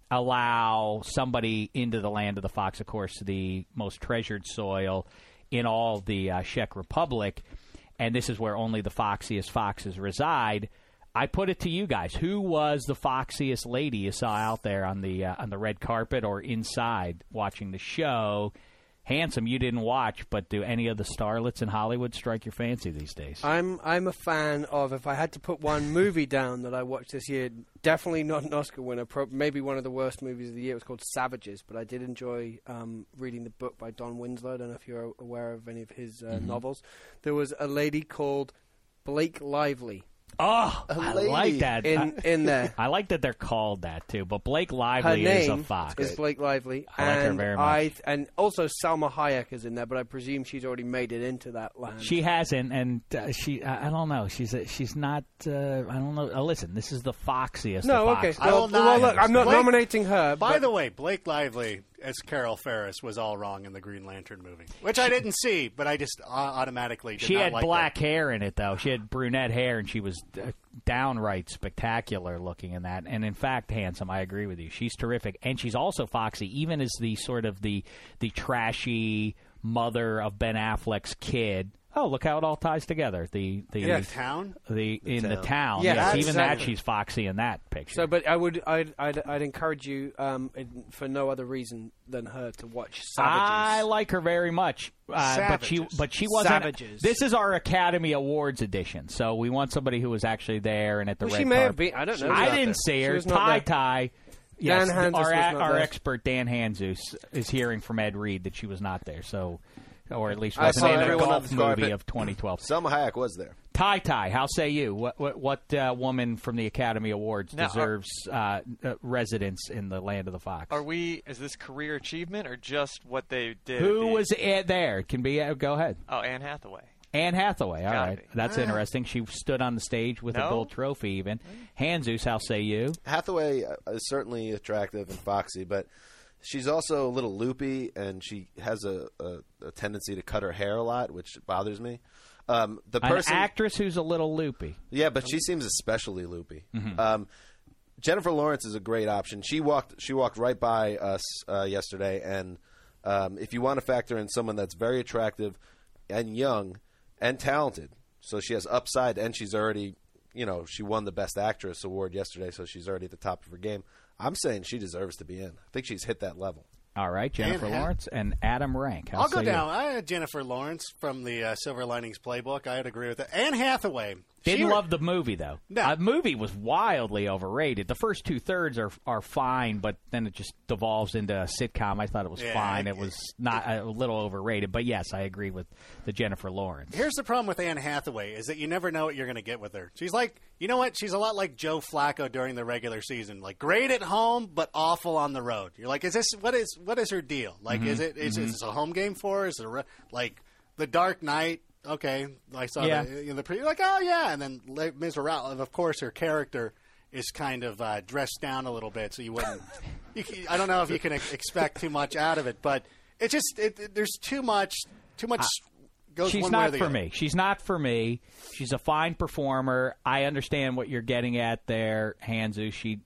allow somebody into the land of the Fox, of course, the most treasured soil in all the Czech Republic, and this is where only the foxiest foxes reside. I put it to you guys. Who was the foxiest lady you saw out there on the red carpet or inside watching the show? Handsome, you didn't watch, but do any of the starlets in Hollywood strike your fancy these days? I'm a fan of, if I had to put one movie down that I watched this year, definitely not an Oscar winner, maybe one of the worst movies of the year. It was called Savages, but I did enjoy reading the book by Don Winslow. I don't know if you're aware of any of his novels. There was a lady called Blake Lively. Oh, I like that. In there. I like that they're called that, too. But Blake Lively is a fox. Is Blake Lively. I like her very much. And also Salma Hayek is in there, but I presume she's already made it into that land. She hasn't, and I don't know. She's not, I don't know. Listen, this is the foxiest of okay. foxes. Look, I'm not nominating her. By the way, Blake Lively as Carol Ferris was all wrong in the Green Lantern movie, which I didn't see, but I just automatically did She not had like black that. hair in it, though. She had brunette hair, and she was downright spectacular looking in that. And in fact, Handsome, I agree with you. She's terrific, and she's also foxy, even as the sort of the trashy mother of Ben Affleck's kid. Oh, look how it all ties together. The town? In the town. Yeah, yes, even exactly. that she's foxy in that picture. So, but I'd encourage you, for no other reason than her, to watch Savages. I like her very much, but she wasn't. Savages. This is our Academy Awards edition, so we want somebody who was actually there and at the red she may carpet. have been. I don't know. I didn't see her. Ty. Yes, Dan Hanzus was not our there. expert Dan Hanzus is hearing from Ed Reed that she was not there. So, or at least I wasn't saw in a everyone on golf the movie carpet. of 2012. Selma Hayek was there. Ty, how say you? What woman from the Academy Awards Now, deserves residence in the land of the Fox? Is this career achievement or just what they did? Who was there? It can be. Go ahead. Oh, Anne Hathaway. Anne Hathaway, all Gotta right. be. That's interesting. She stood on the stage with a gold trophy even. Hanzus, how say you? Hathaway is certainly attractive and foxy, but she's also a little loopy, and she has a tendency to cut her hair a lot, which bothers me. An actress who's a little loopy. Yeah, but she seems especially loopy. Mm-hmm. Jennifer Lawrence is a great option. She walked right by us yesterday, and if you want to factor in someone that's very attractive and young and talented, so she has upside, and she's already, she won the Best Actress award yesterday, so she's already at the top of her game. I'm saying she deserves to be in. I think she's hit that level. All right, Jennifer Lawrence and Adam Rank. I'll go down. I had Jennifer Lawrence from the Silver Linings Playbook. I'd agree with that. Anne Hathaway. Didn't love the movie, though. No. The movie was wildly overrated. The first two-thirds are fine, but then it just devolves into a sitcom. I thought it was fine. It was not a little overrated. But, yes, I agree with the Jennifer Lawrence. Here's the problem with Anne Hathaway is that you never know what you're going to get with her. She's like, you know what? She's a lot like Joe Flacco during the regular season. Like, great at home, but awful on the road. You're like, what is her deal? Like, is this a home game for her? Is it like The Dark Knight? Okay, I saw the preview. Like, oh yeah, and then Les Miserables. Of course, her character is kind of dressed down a little bit, so you wouldn't. I don't know if you can expect too much out of it, but it's just there's too much. Goes She's one way or not the for other. me. She's not for me. She's a fine performer. I understand what you're getting at there, Hanzu.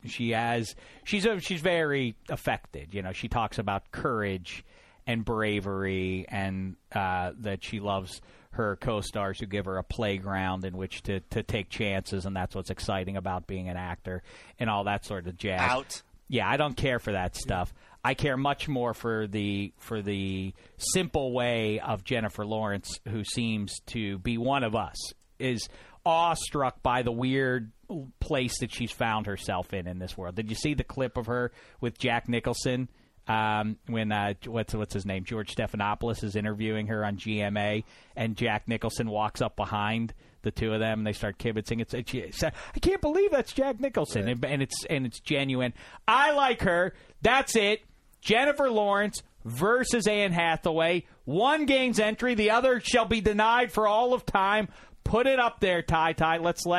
She's very affected. She talks about courage and bravery, and that she loves her co-stars who give her a playground in which to take chances, and that's what's exciting about being an actor and all that sort of jazz. Out. Yeah, I don't care for that stuff. I care much more for the simple way of Jennifer Lawrence, who seems to be one of us, is awestruck by the weird place that she's found herself in this world. Did you see the clip of her with Jack Nicholson? When what's his name? George Stephanopoulos is interviewing her on GMA, and Jack Nicholson walks up behind the two of them, and they start kibitzing. I can't believe that's Jack Nicholson, right. and it's genuine. I like her. That's it. Jennifer Lawrence versus Anne Hathaway. One gains entry, the other shall be denied for all of time. Put it up there, Ty. Let's let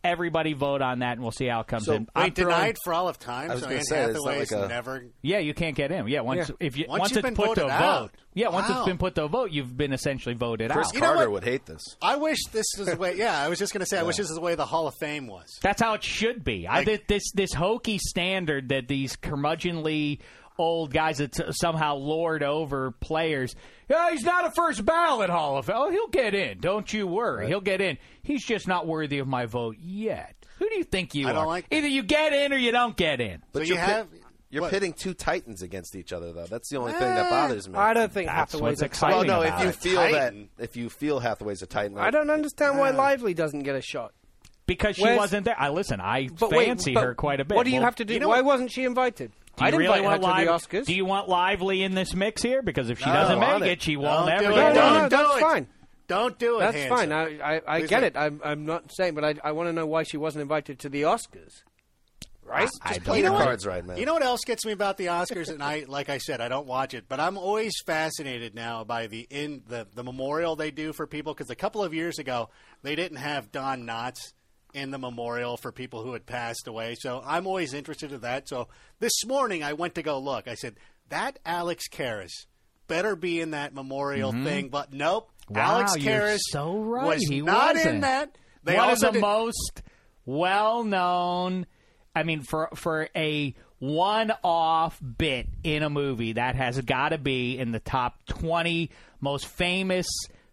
everybody vote on that, and we'll see how it comes So, in. Wait, denied for all of time? I was So gonna Anne say, it's not Hathaway's like a- never... Yeah, you can't get in. Yeah, once Yeah. Once it's you've been put to a voted out. vote. Yeah, once it's Wow. been put to a vote, you've been essentially voted Chris out. You know Carter what? would hate this. I wish this was the way... Yeah, I was just going to say, I wish this was the way the Hall of Fame was. That's how it should be. This hokey standard that these curmudgeonly old guys that somehow lord over players. Yeah, he's not a first ballot Hall of Fame. Oh, he'll get in. Don't you worry. He'll get in. He's just not worthy of my vote yet. Who do you think you I are? don't like that. Either you get in or you don't get in. But So you have... You're what? pitting two titans against each other, though. That's the only thing that bothers me. I don't think That's Hathaway's what's a exciting. titan. Well, no, about if you it. feel Titan. that, if you feel Hathaway's a titan, I don't understand why Lively doesn't get a shot. Because she Where's- wasn't there. I But wait, fancy but her quite a bit. What do you Well, have to do? you know Why what- wasn't she invited? do you I'd really invite her want to the Live- Oscars. Do you want Lively in this mix here? Because if she No, doesn't I make want it, it. she won't Don't ever do get it. in. Don't do that's it. fine. Don't do it, That's Hanson. fine. I Please get don't. it. I'm not saying, but I want to know why she wasn't invited to the Oscars. Right? Just play the cards right, man. You know what else gets me about the Oscars? And like I said, I don't watch it, but I'm always fascinated now by the memorial they do for people. Because a couple of years ago, they didn't have Don Knotts in the memorial for people who had passed away. So I'm always interested in that. So this morning, I went to go look. I said, that Alex Karras better be in that memorial thing. But nope, Wow, Alex you're Karras so right. was He not wasn't. in that. They One of also the did- most well-known. I mean, for a one-off bit in a movie, that has got to be in the top 20 most famous,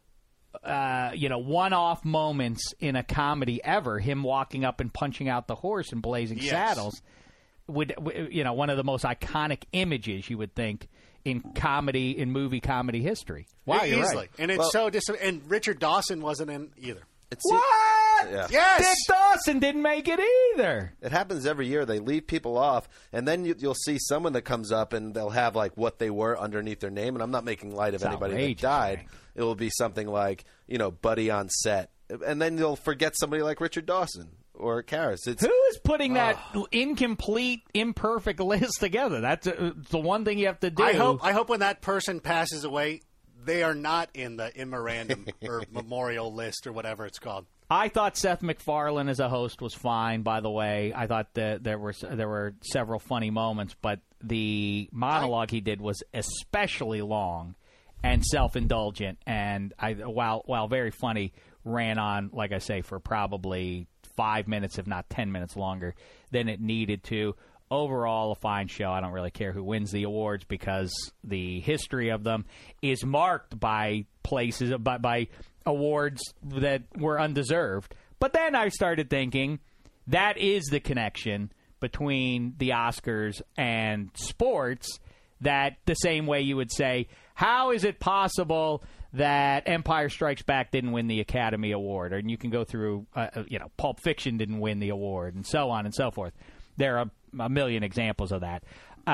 one-off moments in a comedy ever. Him walking up and punching out the horse in Blazing Yes. Saddles, one of the most iconic images you would think in movie comedy history. Wow, you're easily. right. And it's and Richard Dawson wasn't in either. What? Yeah. Yes. Dick Dawson didn't make it either. It happens every year. They leave people off, and then you'll see someone that comes up, and they'll have like what they were underneath their name. And I'm not making light of It's anybody outrageous, that died. Frank. It will be something like Buddy on set, and then you'll forget somebody like Richard Dawson or Karras. It's Who is putting that incomplete, imperfect list together? That's the one thing you have to do. I hope when that person passes away, they are not in the memorandum or memorial list or whatever it's called. I thought Seth MacFarlane as a host was fine. By the way, I thought that there were several funny moments, but the monologue he did was especially long and self-indulgent, and while very funny, ran on, like I say, for probably 5 minutes, if not 10 minutes longer than it needed to. Overall, a fine show. I don't really care who wins the awards because the history of them is marked by by awards that were undeserved. But then I started thinking that is the connection between the Oscars and sports, that the same way you would say, how is it possible that Empire Strikes Back didn't win the Academy Award? And you can go through, Pulp Fiction didn't win the award, and so on and so forth. There are a million examples of that.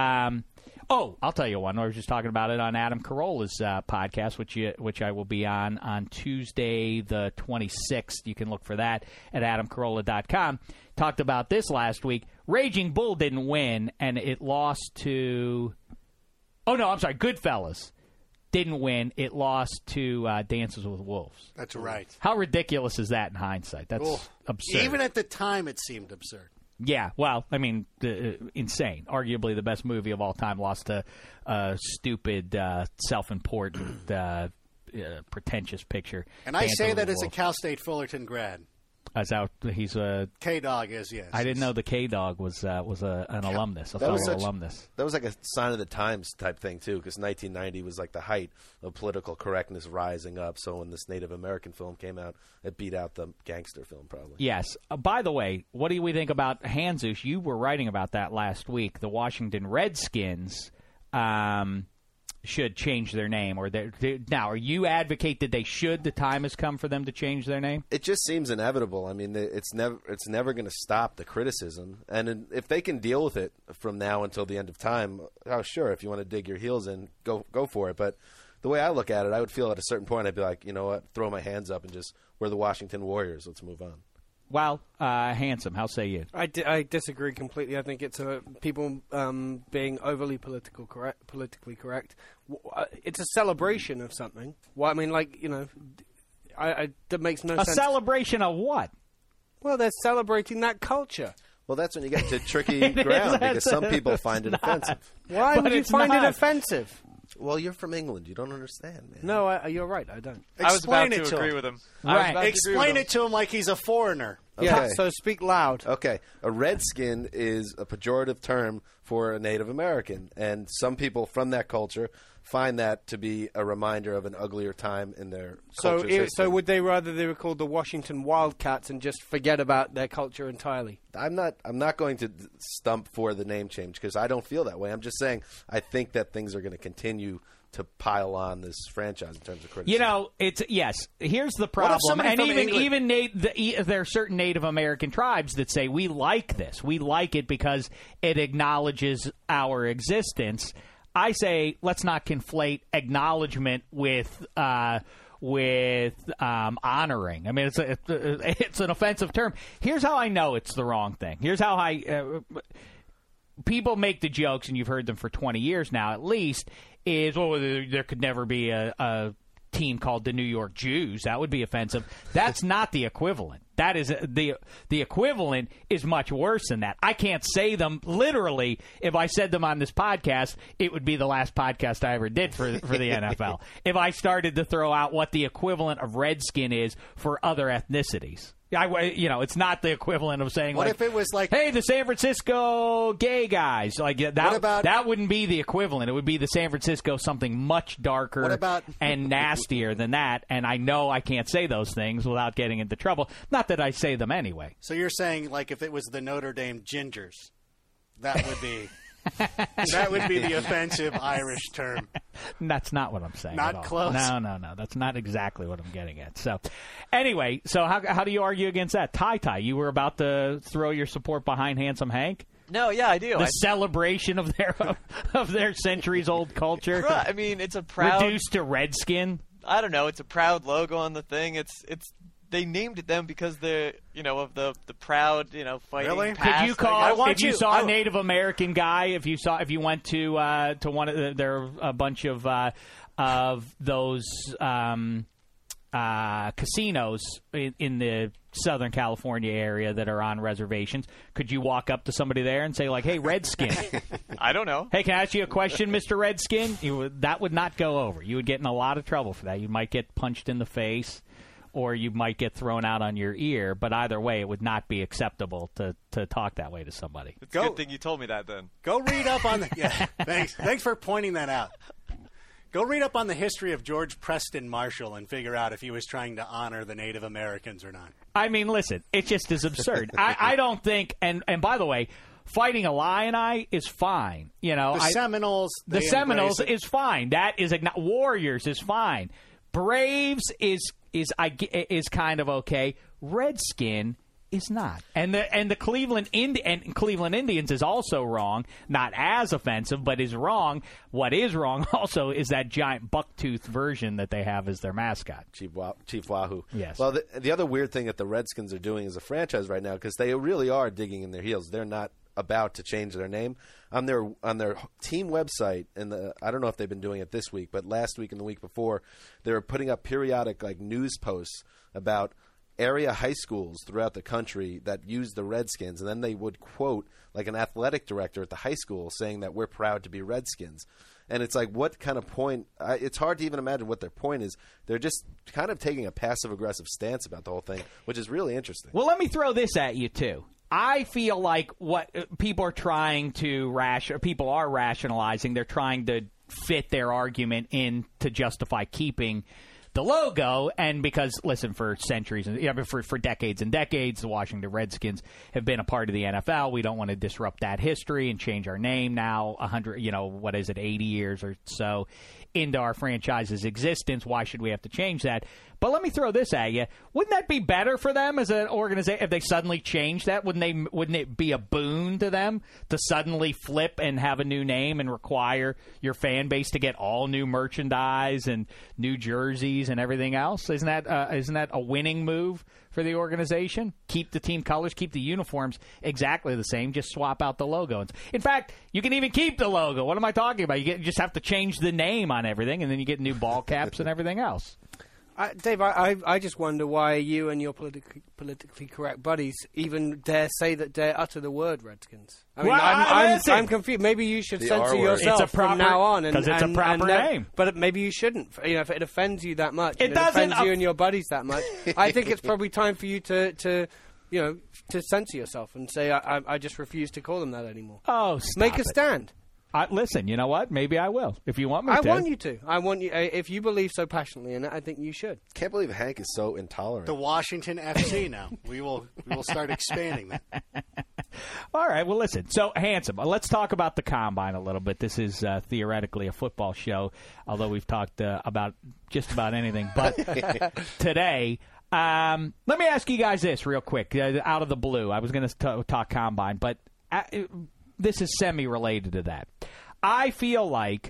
I'll tell you one. I was just talking about it on Adam Carolla's podcast, which I will be on Tuesday the 26th. You can look for that at adamcarolla.com. Talked about this last week. Raging Bull didn't win, and it lost to... Oh, no, I'm sorry. Goodfellas didn't win. It lost to Dances with Wolves. That's right. How ridiculous is that in hindsight? That's absurd. Even at the time, it seemed absurd. Yeah, well, I mean, insane. Arguably the best movie of all time lost to a stupid, self-important, pretentious picture. And I say that as a Wolves. Cal State Fullerton grad. As out, he's a. K-Dog is, yes. I didn't know the K-Dog was an alumnus, a That was fellow such- alumnus. That was like a sign of the times type thing, too, because 1990 was like the height of political correctness rising up. So when this Native American film came out, it beat out the gangster film, probably. Yes. By the way, what do we think about Hanzus? You were writing about that last week. The Washington Redskins should change their name. Now, are you advocate that they should? The time has come for them to change their name? It just seems inevitable. I mean, it's never going to stop the criticism, and if they can deal with it from now until the end of time, sure. If you want to dig your heels in, go for it. But the way I look at it, I would feel at a certain point, I'd be like, you know what, throw my hands up and just, we're the Washington Warriors. Let's move on. Well, Handsome, how say you? I disagree completely. I think it's people being overly politically correct. It's a celebration of something. Well, I mean, that makes no A sense. celebration of what? Well, they're celebrating that culture. Well, that's when you get to tricky ground because some people find it offensive. Why would you find it offensive? Well, you're from England. You don't understand, man. No, you're right. I don't. I was about Explain it to to agree him. with him. Right. Explain it to him like he's a foreigner. Yeah, Okay. so speak loud. Okay, a redskin is a pejorative term for a Native American, and some people from that culture find that to be a reminder of an uglier time in their culture's history. So would they rather they were called the Washington Wildcats and just forget about their culture entirely? I'm not going to stump for the name change because I don't feel that way. I'm just saying I think that things are going to continue to pile on this franchise in terms of criticism. You know, here's the problem. somebody And from there are certain Native American tribes that say we like this. We like it because it acknowledges our existence. I say let's not conflate acknowledgement with honoring. I mean, it's an offensive term. Here's how I know it's the wrong thing. Here's how people make the jokes, and you've heard them for 20 years now at least, is, there could never be a team called the New York Jews. That would be offensive. That's not the equivalent. That is the equivalent is much worse than that. I can't say them literally. If I said them on this podcast, it would be the last podcast I ever did for the NFL. If I started to throw out what the equivalent of Redskin is for other ethnicities. It's not the equivalent of saying, What if it was like, hey, the San Francisco gay guys? Like that wouldn't be the equivalent. It would be the San Francisco something much darker and nastier than that. And I know I can't say those things without getting into trouble. Not that I say them anyway. So you're saying, like, if it was the Notre Dame Gingers, that would be the offensive Irish term. That's not what I'm saying. Not at all. close. No. That's not exactly what I'm getting at. So, anyway, how do you argue against that? Ty, you were about to throw your support behind Handsome Hank? No, yeah, I do. The celebration of their centuries-old culture. I mean, it's a proud reduced to Redskin. I don't know. It's a proud logo on the thing. It's they named it them because they're of the proud fighting. Really? Past. Could you call if you saw a Native American guy? If you went to one of there are a bunch of those casinos in the Southern California area that are on reservations. Could you walk up to somebody there and say, like, hey, Redskin? I don't know. Hey, can I ask you a question, Mr. Redskin? That would not go over. You would get in a lot of trouble for that. You might get punched in the face, or you might get thrown out on your ear. But either way, it would not be acceptable to talk that way to somebody. It's a good thing you told me that then. Go read up on the – yeah, thanks for pointing that out. Go read up on the history of George Preston Marshall and figure out if he was trying to honor the Native Americans or not. I mean, listen, it just is absurd. I don't think, and by the way, fighting Illini is fine. Seminoles. The Seminoles is fine. That is Warriors is fine. Braves is kind of okay. Redskin is not, and the Cleveland Indians is also wrong. Not as offensive, but is wrong. What is wrong also is that giant bucktooth version that they have as their mascot, Chief Wahoo. Yes. Well, the other weird thing that the Redskins are doing as a franchise right now, because they really are digging in their heels. They're not about to change their name on their team website, and I don't know if they've been doing it this week, but last week and the week before, they were putting up periodic news posts about area high schools throughout the country that use the Redskins, and then they would quote an athletic director at the high school saying that we're proud to be Redskins. And it's like, what kind of point? It's hard to even imagine what their point is. They're just kind of taking a passive-aggressive stance about the whole thing, which is really interesting. Well, let me throw this at you, too. I feel like what people are trying to people are rationalizing. They're trying to fit their argument in to justify keeping the logo, and because, listen, for centuries, for decades and decades, the Washington Redskins have been a part of the NFL. We don't want to disrupt that history and change our name now 80 years or so into our franchise's existence. Why should we have to change that? But let me throw this at you. Wouldn't that be better for them as an organization if they suddenly changed that? Wouldn't it be a boon to them to suddenly flip and have a new name and require your fan base to get all new merchandise and new jerseys and everything else? Isn't that a winning move for the organization? Keep the team colors, keep the uniforms exactly the same, just swap out the logo. In fact, you can even keep the logo. What am I talking about? You just have to change the name on everything, and then you get new ball caps and everything else. Dave, I just wonder why you and your politically correct buddies even dare utter the word Redskins. I mean, Well, I'm confused. Maybe you should The censor R word. yourself It's a proper- from now on, because it's a proper name. But maybe you shouldn't. You know, if it offends you that much, It and doesn't offends you and your buddies that much. I think it's probably time for you to censor yourself and say I just refuse to call them that anymore. Oh, stop Make a it. stand. Listen, you know what? Maybe I will. If you want me I to. want you to. I want you. If you believe so passionately in it, I think you should. Can't believe Hank is so intolerant. The Washington FC now. We will start expanding that. All right. Well, listen. So, Handsome, let's talk about the Combine a little bit. This is theoretically a football show, although we've talked about just about anything. But today, let me ask you guys this real quick, out of the blue. I was going to talk Combine, but this is semi-related to that. I feel like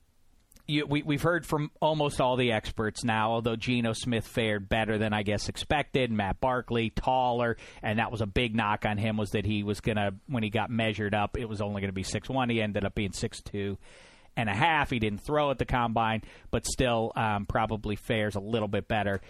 we've heard from almost all the experts now, although Geno Smith fared better than I guess expected. Matt Barkley, taller, and that was a big knock on him, was that he was going to, when he got measured up, it was only going to be 6'1". He ended up being 6'2.5". He didn't throw at the Combine, but still probably fares a little bit better.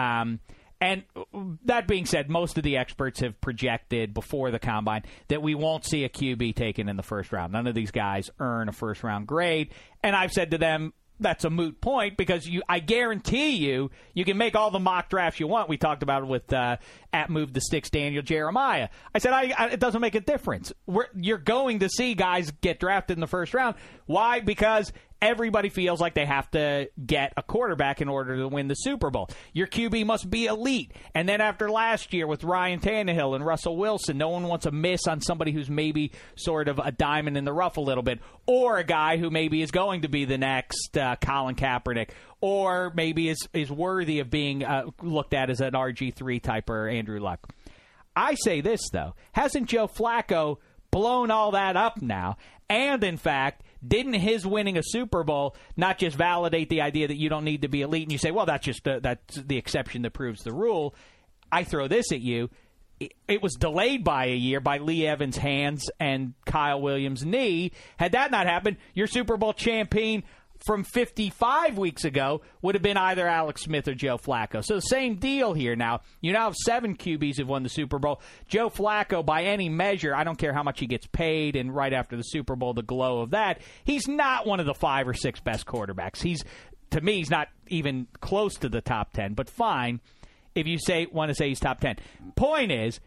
And that being said, most of the experts have projected before the Combine that we won't see a QB taken in the first round. None of these guys earn a first-round grade. And I've said to them, that's a moot point, because I guarantee you can make all the mock drafts you want. We talked about it with at Move the Sticks Daniel Jeremiah. I said it doesn't make a difference. You're going to see guys get drafted in the first round. Why? Because everybody feels like they have to get a quarterback in order to win the Super Bowl. Your QB must be elite. And then after last year with Ryan Tannehill and Russell Wilson, no one wants to miss on somebody who's maybe sort of a diamond in the rough a little bit, or a guy who maybe is going to be the next Colin Kaepernick, or maybe is worthy of being looked at as an RG3 type or Andrew Luck. I say this, though. Hasn't Joe Flacco blown all that up now? And, in fact, didn't his winning a Super Bowl not just validate the idea that you don't need to be elite? And you say, well, that's just that's the exception that proves the rule. I throw this at you. It was delayed by a year by Lee Evans' hands and Kyle Williams' knee. Had that not happened, your Super Bowl champion from 55 weeks ago would have been either Alex Smith or Joe Flacco. So the same deal here now. You now have 7 QBs who've won the Super Bowl. Joe Flacco, by any measure, I don't care how much he gets paid, and right after the Super Bowl, the glow of that, he's not one of the 5 or 6 best quarterbacks. To me, he's not even close to the top 10, but fine if you want to say he's top 10. Point is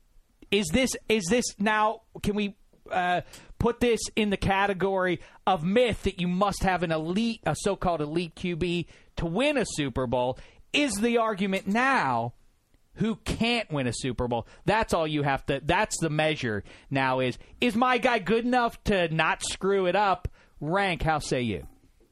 this now, can we put this in the category of myth that you must have a so-called elite QB to win a Super Bowl? Is the argument now who can't win a Super Bowl? That's all you have to. That's the measure now. Is my guy good enough to not screw it up? Rank, how say you?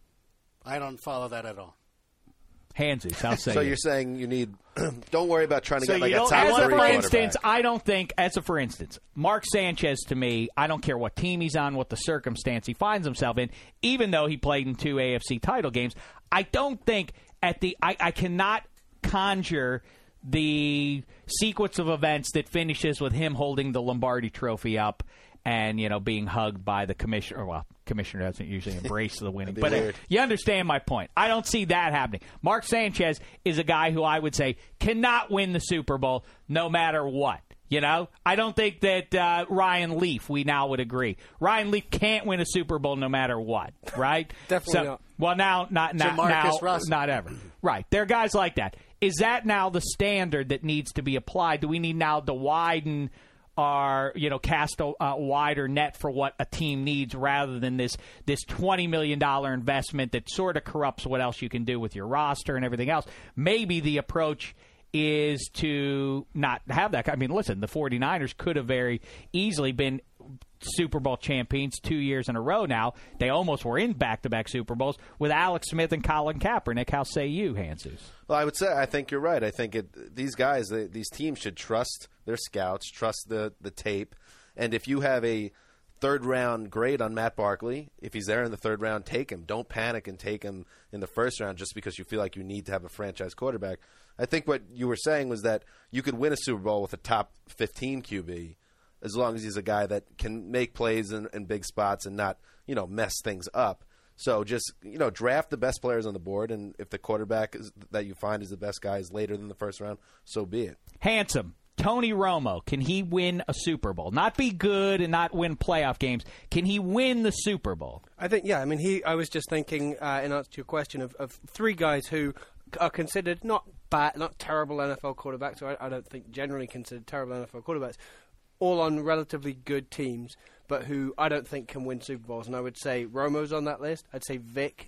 I don't follow that at all. Handsies, how say you? So you're saying you need. Don't worry about trying to So get like you a don't- top as a 3 For instance, quarterback. I don't think, for instance, Mark Sanchez, to me, I don't care what team he's on, what the circumstance he finds himself in, even though he played in 2 AFC title games, I don't think I cannot conjure the sequence of events that finishes with him holding the Lombardi trophy up and, being hugged by the commissioner. Well, commissioner doesn't usually embrace the winning, but weird. you understand my point. I don't see that happening. Mark Sanchez is a guy who I would say cannot win the Super Bowl no matter what. I don't think that Ryan Leaf, we now would agree. Ryan Leaf can't win a Super Bowl no matter what, right? Definitely not. Well, now, not Jamarcus Russell. not ever. Right. There are guys like that. Is that now the standard that needs to be applied? Do we need now to widen our, cast a wider net for what a team needs rather than this $20 million investment that sort of corrupts what else you can do with your roster and everything else? Maybe the approach is to not have that. I mean, listen, the 49ers could have very easily been Super Bowl champions 2 years in a row now. They almost were in back-to-back Super Bowls with Alex Smith and Colin Kaepernick. How say you, Hansus? Well, I think you're right. I think these guys, these teams should trust their scouts, trust the tape. And if you have a third-round grade on Matt Barkley, if he's there in the third round, take him. Don't panic and take him in the first round just because you feel like you need to have a franchise quarterback. I think what you were saying was that you could win a Super Bowl with a top 15 QB as long as he's a guy that can make plays in big spots and not, mess things up. So just, draft the best players on the board, and if the quarterback that you find is the best guy is later than the first round, so be it. Handsome. Tony Romo, can he win a Super Bowl? Not be good and not win playoff games. Can he win the Super Bowl? I think, yeah. I mean, I was just thinking, in answer to your question, of three guys who are considered not bad, not terrible NFL quarterbacks, or I don't think generally considered terrible NFL quarterbacks, all on relatively good teams, but who I don't think can win Super Bowls. And I would say Romo's on that list. I'd say Vic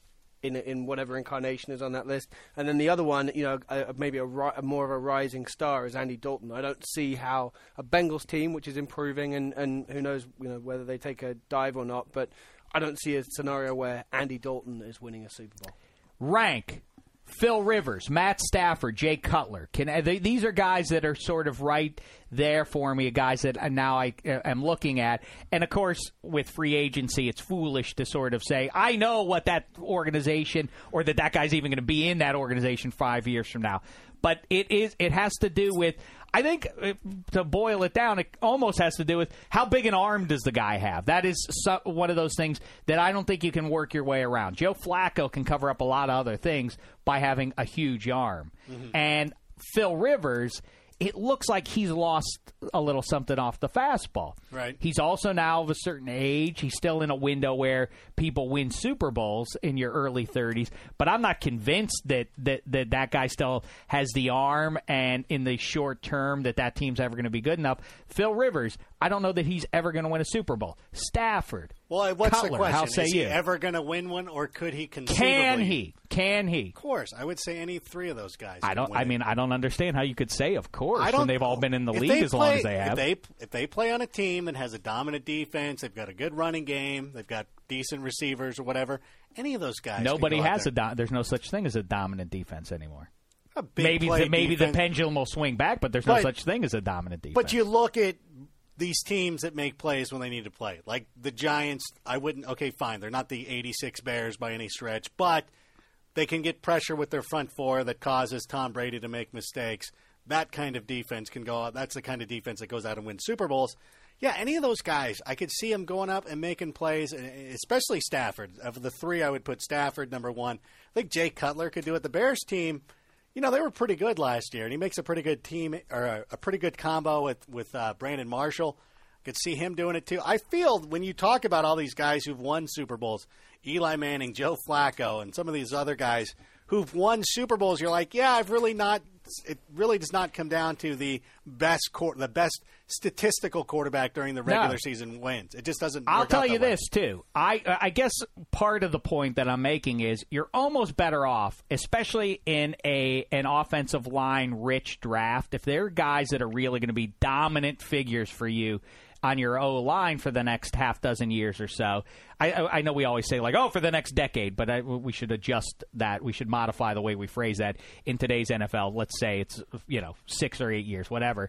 in whatever incarnation is on that list. And then the other one, maybe more of a rising star is Andy Dalton. I don't see how a Bengals team, which is improving, and who knows whether they take a dive or not, but I don't see a scenario where Andy Dalton is winning a Super Bowl. Rank Phil Rivers, Matt Stafford, Jay Cutler. These are guys that are sort of right there for me, guys that now I am looking at. And, of course, with free agency, it's foolish to sort of say, I know what that organization or that guy's even going to be in that organization 5 years from now. But it has to do with, I think, to boil it down, it almost has to do with how big an arm does the guy have. That is one of those things that I don't think you can work your way around. Joe Flacco can cover up a lot of other things by having a huge arm. Mm-hmm. And Phil Rivers, it looks like he's lost a little something off the fastball. Right. He's also now of a certain age. He's still in a window where people win Super Bowls in your early 30s. But I'm not convinced that guy still has the arm and in the short term that team's ever going to be good enough. Phil Rivers, I don't know that he's ever going to win a Super Bowl. Stafford. Well, what's Cutler, the question? how say Is he you? ever going to win one, or could he conceivably? Can he? Of course. I would say any three of those guys. I don't understand how you could say of course when they've all been in the league as long as they have. If they play on a team that has a dominant defense, they've got a good running game, they've got decent receivers or whatever, any of those guys. Nobody has there's no such thing as a dominant defense anymore. Maybe the pendulum will swing back, but there's no such thing as a dominant defense. But you look at these teams that make plays when they need to play. Like the Giants, okay, fine. They're not the 86 Bears by any stretch, but they can get pressure with their front four that causes Tom Brady to make mistakes. That kind of defense can go out. That's the kind of defense that goes out and wins Super Bowls. Yeah, any of those guys, I could see them going up and making plays, especially Stafford. Of the three, I would put Stafford number one. I think Jay Cutler could do it. The Bears team, they were pretty good last year, and he makes a pretty good team or a pretty good combo with Brandon Marshall. I could see him doing it too. I feel when you talk about all these guys who've won Super Bowls, Eli Manning, Joe Flacco, and some of these other guys who've won Super Bowls, you're like, yeah, it really does not come down to the best statistical quarterback during the regular season wins. It just doesn't. I'll tell you way. this too. I guess part of the point that I'm making is you're almost better off, especially in an offensive line rich draft, if there are guys that are really going to be dominant figures for you on your O-line for the next half dozen years or so. I know we always say, for the next decade, but we should adjust that. We should modify the way we phrase that in today's NFL. Let's say it's, 6 or 8 years, whatever.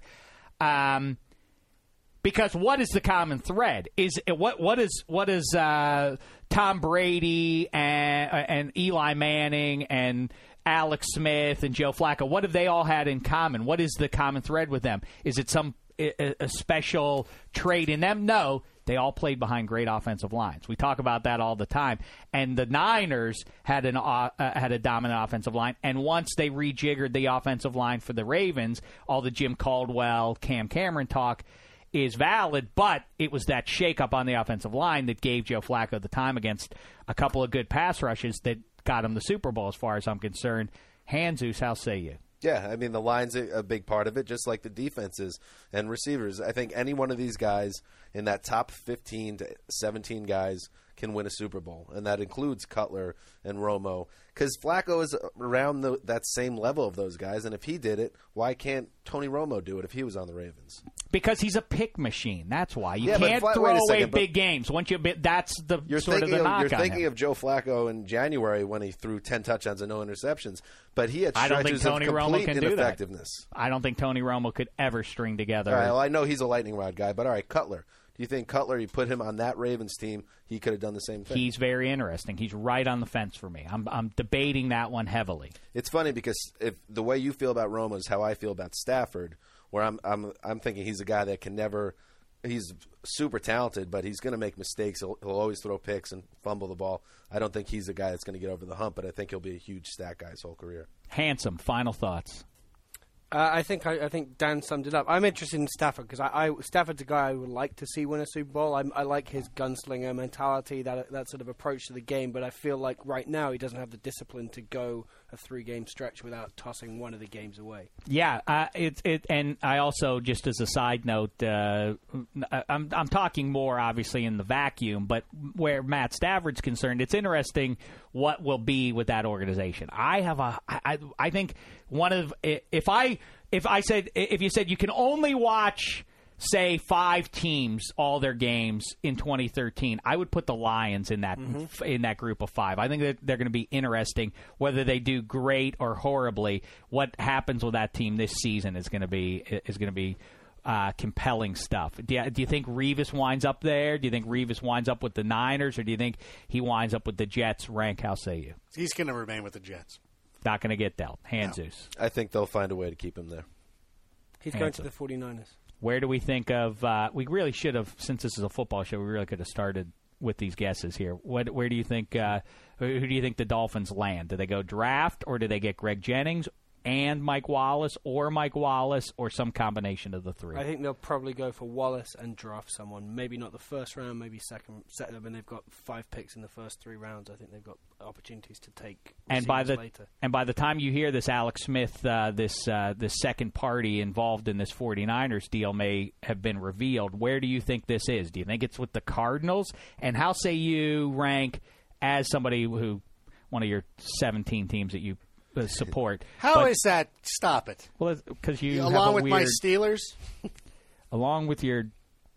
Because what is the common thread? What is Tom Brady and Eli Manning and Alex Smith and Joe Flacco, what have they all had in common? What is the common thread with them? Is it a special trait in them? No, they all played behind great offensive lines. We talk about that all the time. And the Niners had a dominant offensive line. And once they rejiggered the offensive line for the Ravens, all the Jim Caldwell, Cam Cameron talk is valid, but it was that shakeup on the offensive line that gave Joe Flacco the time against a couple of good pass rushes that got him the Super Bowl, as far as I'm concerned. Hanzus, how say you? Yeah, I mean, the line's a big part of it, just like the defenses and receivers. I think any one of these guys in that top 15 to 17 guys can win a Super Bowl, and that includes Cutler and Romo, because Flacco is around that same level of those guys, and if he did it, why can't Tony Romo do it if he was on the Ravens? Because he's a pick machine. That's why. You can't throw away big games. That's the sort of the knock on him. You're thinking of Joe Flacco in January when he threw 10 touchdowns and no interceptions, but he had stretches of complete ineffectiveness. I don't think Tony Romo could ever string together. All right, well, I know he's a lightning rod guy, but all right, Cutler. Do you think Cutler, you put him on that Ravens team, he could have done the same thing? He's very interesting. He's right on the fence for me. I'm debating that one heavily. It's funny because if the way you feel about Romo is how I feel about Stafford, where I'm thinking he's a guy that can never he's super talented, but he's going to make mistakes. He'll always throw picks and fumble the ball. I don't think he's the guy that's going to get over the hump, but I think he'll be a huge stat guy his whole career. Handsome, final thoughts. I think Dan summed it up. I'm interested in Stafford because Stafford's a guy I would like to see win a Super Bowl. I like his gunslinger mentality, that sort of approach to the game. But I feel like right now he doesn't have the discipline to go a 3-game stretch without tossing one of the games away. Yeah, and I also, just as a side note, I'm talking more obviously in the vacuum, but where Matt Stafford's concerned, it's interesting what will be with that organization. I think one of if you said you can only watch, say, 5 teams all their games in 2013, I would put the Lions in that in that group of 5. I think that they're going to be interesting. Whether they do great or horribly, what happens with that team this season is going to be compelling stuff. Do you think Revis winds up there? Do you think Revis winds up with the Niners, or do you think he winds up with the Jets? Rank, how say you? He's going to remain with the Jets. Not going to get dealt. Hanzus. I think they'll find a way to keep him there. He's going to the 49ers. Where do we think of we really should have, since this is a football show, we really could have started with these guesses here. Where do you think who do you think the Dolphins land? Do they go draft, or do they get Greg Jennings and Mike Wallace, or some combination of the 3? I think they'll probably go for Wallace and draft someone. Maybe not the first round, maybe second. I mean, they've got 5 picks in the first 3 rounds. I think they've got opportunities to take later. And by the time you hear this, Alex Smith, this second party involved in this 49ers deal may have been revealed. Where do you think this is? Do you think it's with the Cardinals? And how say you rank as somebody who one of your 17 teams that you support? How is that? Stop it. Well, because you along with my Steelers, along with your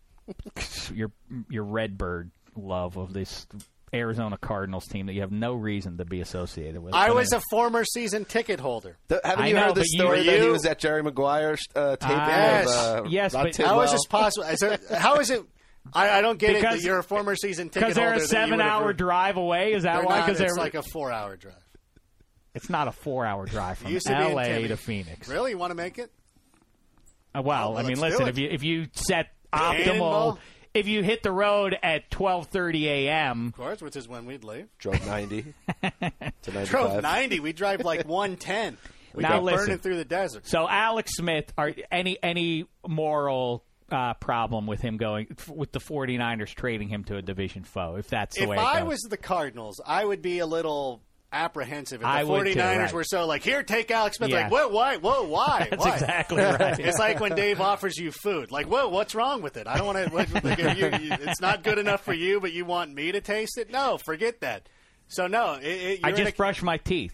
Redbird love of this Arizona Cardinals team that you have no reason to be associated with. I was a former season ticket holder. Haven't you heard the story that he was at Jerry Maguire's taping? Yes, but how is this possible? How is it? I don't get it that you're a former season ticket holder. Because they're a 7-hour drive away? Is that why? Because it's like a 4-hour drive. It's not a 4-hour drive from L.A. to Phoenix. Really? You want to make it? Well, I mean, listen, if you set optimal, if you hit the road at 12:30 a.m. Of course, which is when we'd leave. Drove 90 to 95. Drove 90. We drive like 110. We go burning through the desert. So Alex Smith, any moral problem with him going with the 49ers trading him to a division foe, if that's the way it goes? If I was the Cardinals, I would be a little apprehensive if the 49ers were so like, here, take Alex Smith. Yeah. Like, whoa, why? That's why? exactly right. It's like when Dave offers you food. Like, whoa, what's wrong with it? I don't want to. It's not good enough for you, but you want me to taste it? No, forget that. So no, I just brushed my teeth.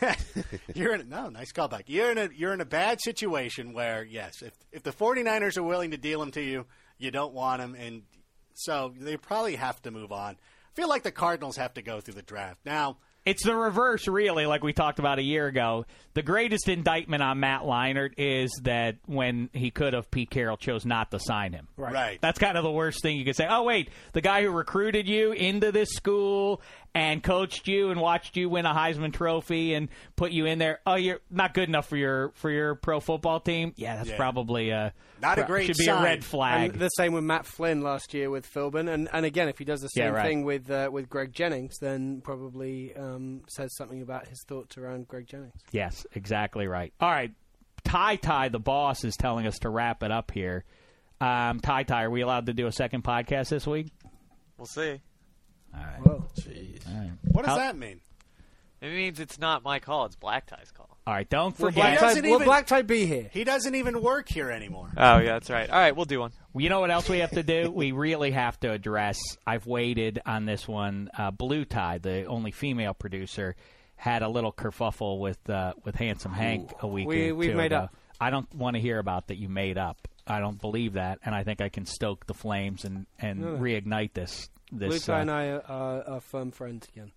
Nice callback. You're in a bad situation where, yes, if the 49ers are willing to deal him to you, you don't want him, and so they probably have to move on. I feel like the Cardinals have to go through the draft now. It's the reverse, really, like we talked about a year ago. The greatest indictment on Matt Leinart is that when he could have, Pete Carroll chose not to sign him. Right. That's kind of the worst thing you could say. Oh, wait, the guy who recruited you into this school and coached you and watched you win a Heisman Trophy and put you in there. Oh, you're not good enough for your pro football team? Yeah, that's probably not a great should be sign. A red flag. And the same with Matt Flynn last year with Philbin. And again, if he does the same thing with Greg Jennings, then probably says something about his thoughts around Greg Jennings. Yes, exactly right. All right, Ty, the boss, is telling us to wrap it up here. Ty, are we allowed to do a second podcast this week? We'll see. All right. Whoa. Jeez. All right. What does that mean? It means it's not my call. It's Black Tie's call. All right, don't Will forget. Black Tie be here? He doesn't even work here anymore. Oh, yeah, that's right. All right, we'll do one. You know what else we have to do? We really have to address, I've waited on this one, Blue Tie, the only female producer, had a little kerfuffle with Handsome Hank a week or two we've made ago. up. I don't want to hear about that you made up. I don't believe that, and I think I can stoke the flames and reignite this. Blue Tie and I are firm friends again.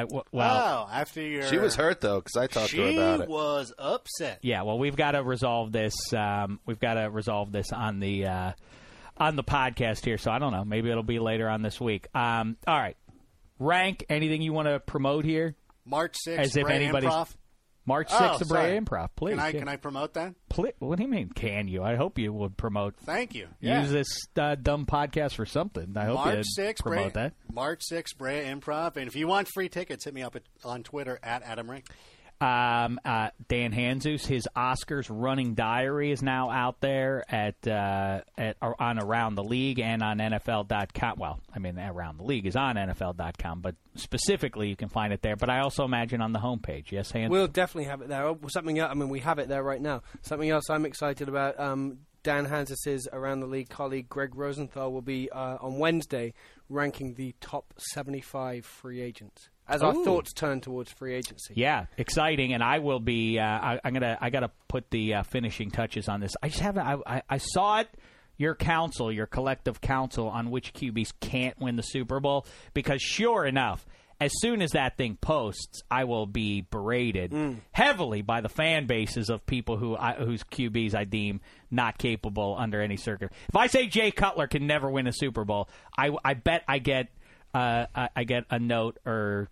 After your She was hurt, though, because I talked to her about it. She was upset. Yeah, well, we've got to resolve this. We've got to resolve this on the podcast here. So I don't know. Maybe it'll be later on this week. All right, Rank. Anything you want to promote here? March 6th, As if Ray anybody's Improv. March 6th, the Brea sorry. Improv. Please. Can I promote that? What do you mean, can you? I hope you would promote. Thank you. Yeah. Use this dumb podcast for something. I hope March you 6th, promote that. March 6th, Brea Improv. And if you want free tickets, hit me up on Twitter at Adam Ring. Dan Hanzus, his Oscars running diary is now out there on Around the League and on NFL.com. Well, I mean, Around the League is on NFL.com, but specifically you can find it there. But I also imagine on the homepage. Yes, Hanzus? We'll definitely have it there. Something else, I mean, we have it there right now. Something else I'm excited about, Dan Hanzus' Around the League colleague Greg Rosenthal will be on Wednesday ranking the top 75 free agents as our thoughts turn towards free agency. Yeah, exciting, and I will be. I gotta put the finishing touches on this. I just haven't. I saw it. Your collective counsel on which QBs can't win the Super Bowl, because sure enough, as soon as that thing posts, I will be berated heavily by the fan bases of people whose QBs I deem not capable under any circumstance. If I say Jay Cutler can never win a Super Bowl, I bet I get a note or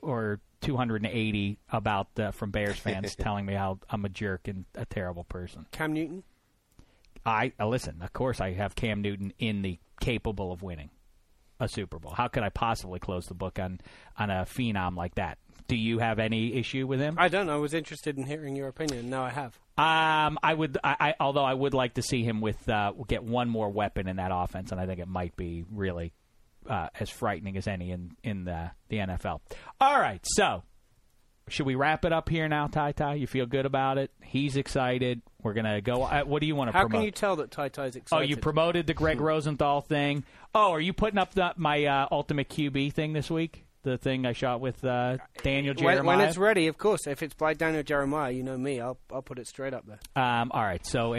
280 about from Bears fans telling me how I'm a jerk and a terrible person. Cam Newton? Listen, of course I have Cam Newton in the capable of winning a Super Bowl. How could I possibly close the book on a phenom like that? Do you have any issue with him? I don't. I was interested in hearing your opinion. Now I have. Although I would like to see him get one more weapon in that offense, and I think it might be really as frightening as any in the NFL. All right, so should we wrap it up here now, Ty? You feel good about it? He's excited. We're going to go. What do you want to promote? How can you tell that Ty's excited? Oh, you promoted the Greg Rosenthal thing. Oh, are you putting up my Ultimate QB thing this week? The thing I shot with Daniel Jeremiah? When it's ready, of course. If it's by Daniel Jeremiah, you know me. I'll put it straight up there. All right. So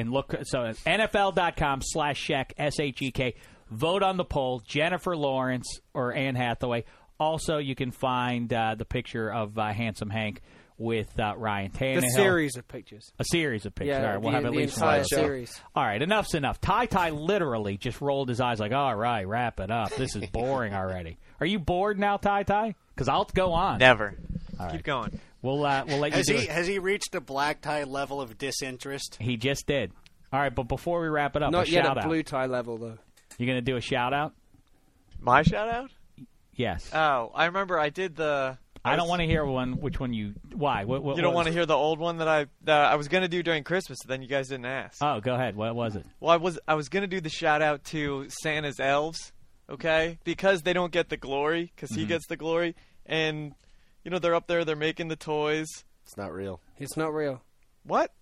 NFL.com/Shek, SHEK. Vote on the poll, Jennifer Lawrence or Anne Hathaway. Also, you can find the picture of Handsome Hank with Ryan Tannehill. A series of pictures. Yeah, all right, we'll have at least one. The series. All right, enough's enough. Ty literally just rolled his eyes like, all right, wrap it up. This is boring already. Are you bored now, Ty? Because I'll go on. Never. All right. Keep going. We'll let you do it. Has he reached a black tie level of disinterest? He just did. All right, but before we wrap it up, not yet shout a out. blue tie level, though. You going to do a shout-out? My shout-out? Yes. Oh, I remember I did the... I don't want to hear which one you... Why? What you don't want to hear the old one that I was going to do during Christmas, but then you guys didn't ask. Oh, go ahead. What was it? Well, I was going to do the shout-out to Santa's elves, okay? Because they don't get the glory, because he gets the glory. And, they're up there, they're making the toys. It's not real. It's not real. What?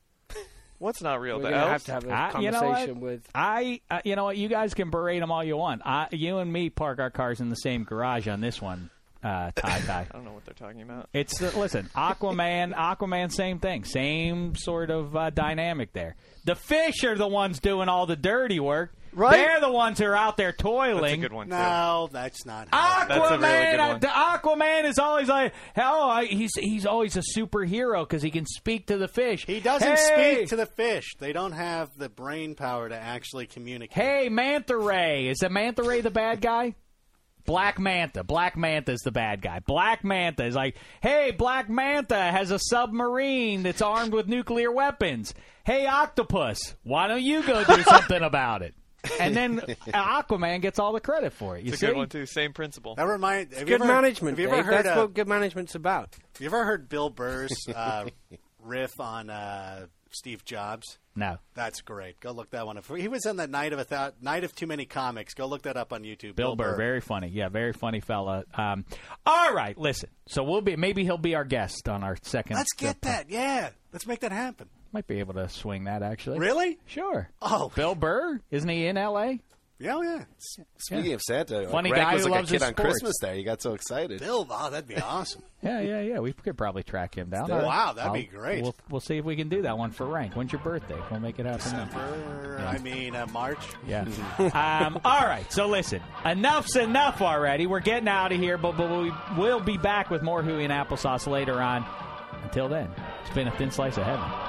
What's not real? We're the elves? have to have a conversation with... you know what? You guys can berate them all you want. You and me park our cars in the same garage on this one, Ty. I don't know what they're talking about. Listen, Aquaman, same thing. Same sort of dynamic there. The fish are the ones doing all the dirty work. Right? They're the ones who are out there toiling. That's a good one, too. No, that's not. Aquaman, that's a really good one. Aquaman is always like, he's always a superhero because he can speak to the fish. He doesn't speak to the fish. They don't have the brain power to actually communicate. Hey, Manta Ray. Is the Manta Ray the bad guy? Black Manta. Black Manta is the bad guy. Black Manta is like, hey, Black Manta has a submarine that's armed with nuclear weapons. Hey, Octopus, why don't you go do something about it? And then Aquaman gets all the credit for it. It's a good one, too. Same principle. That reminds. Good management, Have you ever heard? That's what good management's about. Have you ever heard Bill Burr's riff on Steve Jobs? No. That's great. Go look that one up. He was in the Night of Too Many Comics. Go look that up on YouTube. Bill Burr, very funny. Yeah, very funny fella. All right, listen. So maybe he'll be our guest on our second. Let's get that. Yeah, let's make that happen. Might be able to swing that, actually. Really? Sure. Oh, Bill Burr? Isn't he in L.A.? Yeah. Speaking of Santa, funny Greg guy was who like loves a kid his on sports. Christmas Day. You got so excited. Bill, that'd be awesome. Yeah. We could probably track him down. Wow, that'd be great. We'll see if we can do that one for rank. When's your birthday? We'll make it happen then. March. Yeah. All right. So listen, enough's enough already. We're getting out of here, but we will be back with more Huey and Applesauce later on. Until then, it's been a thin slice of heaven.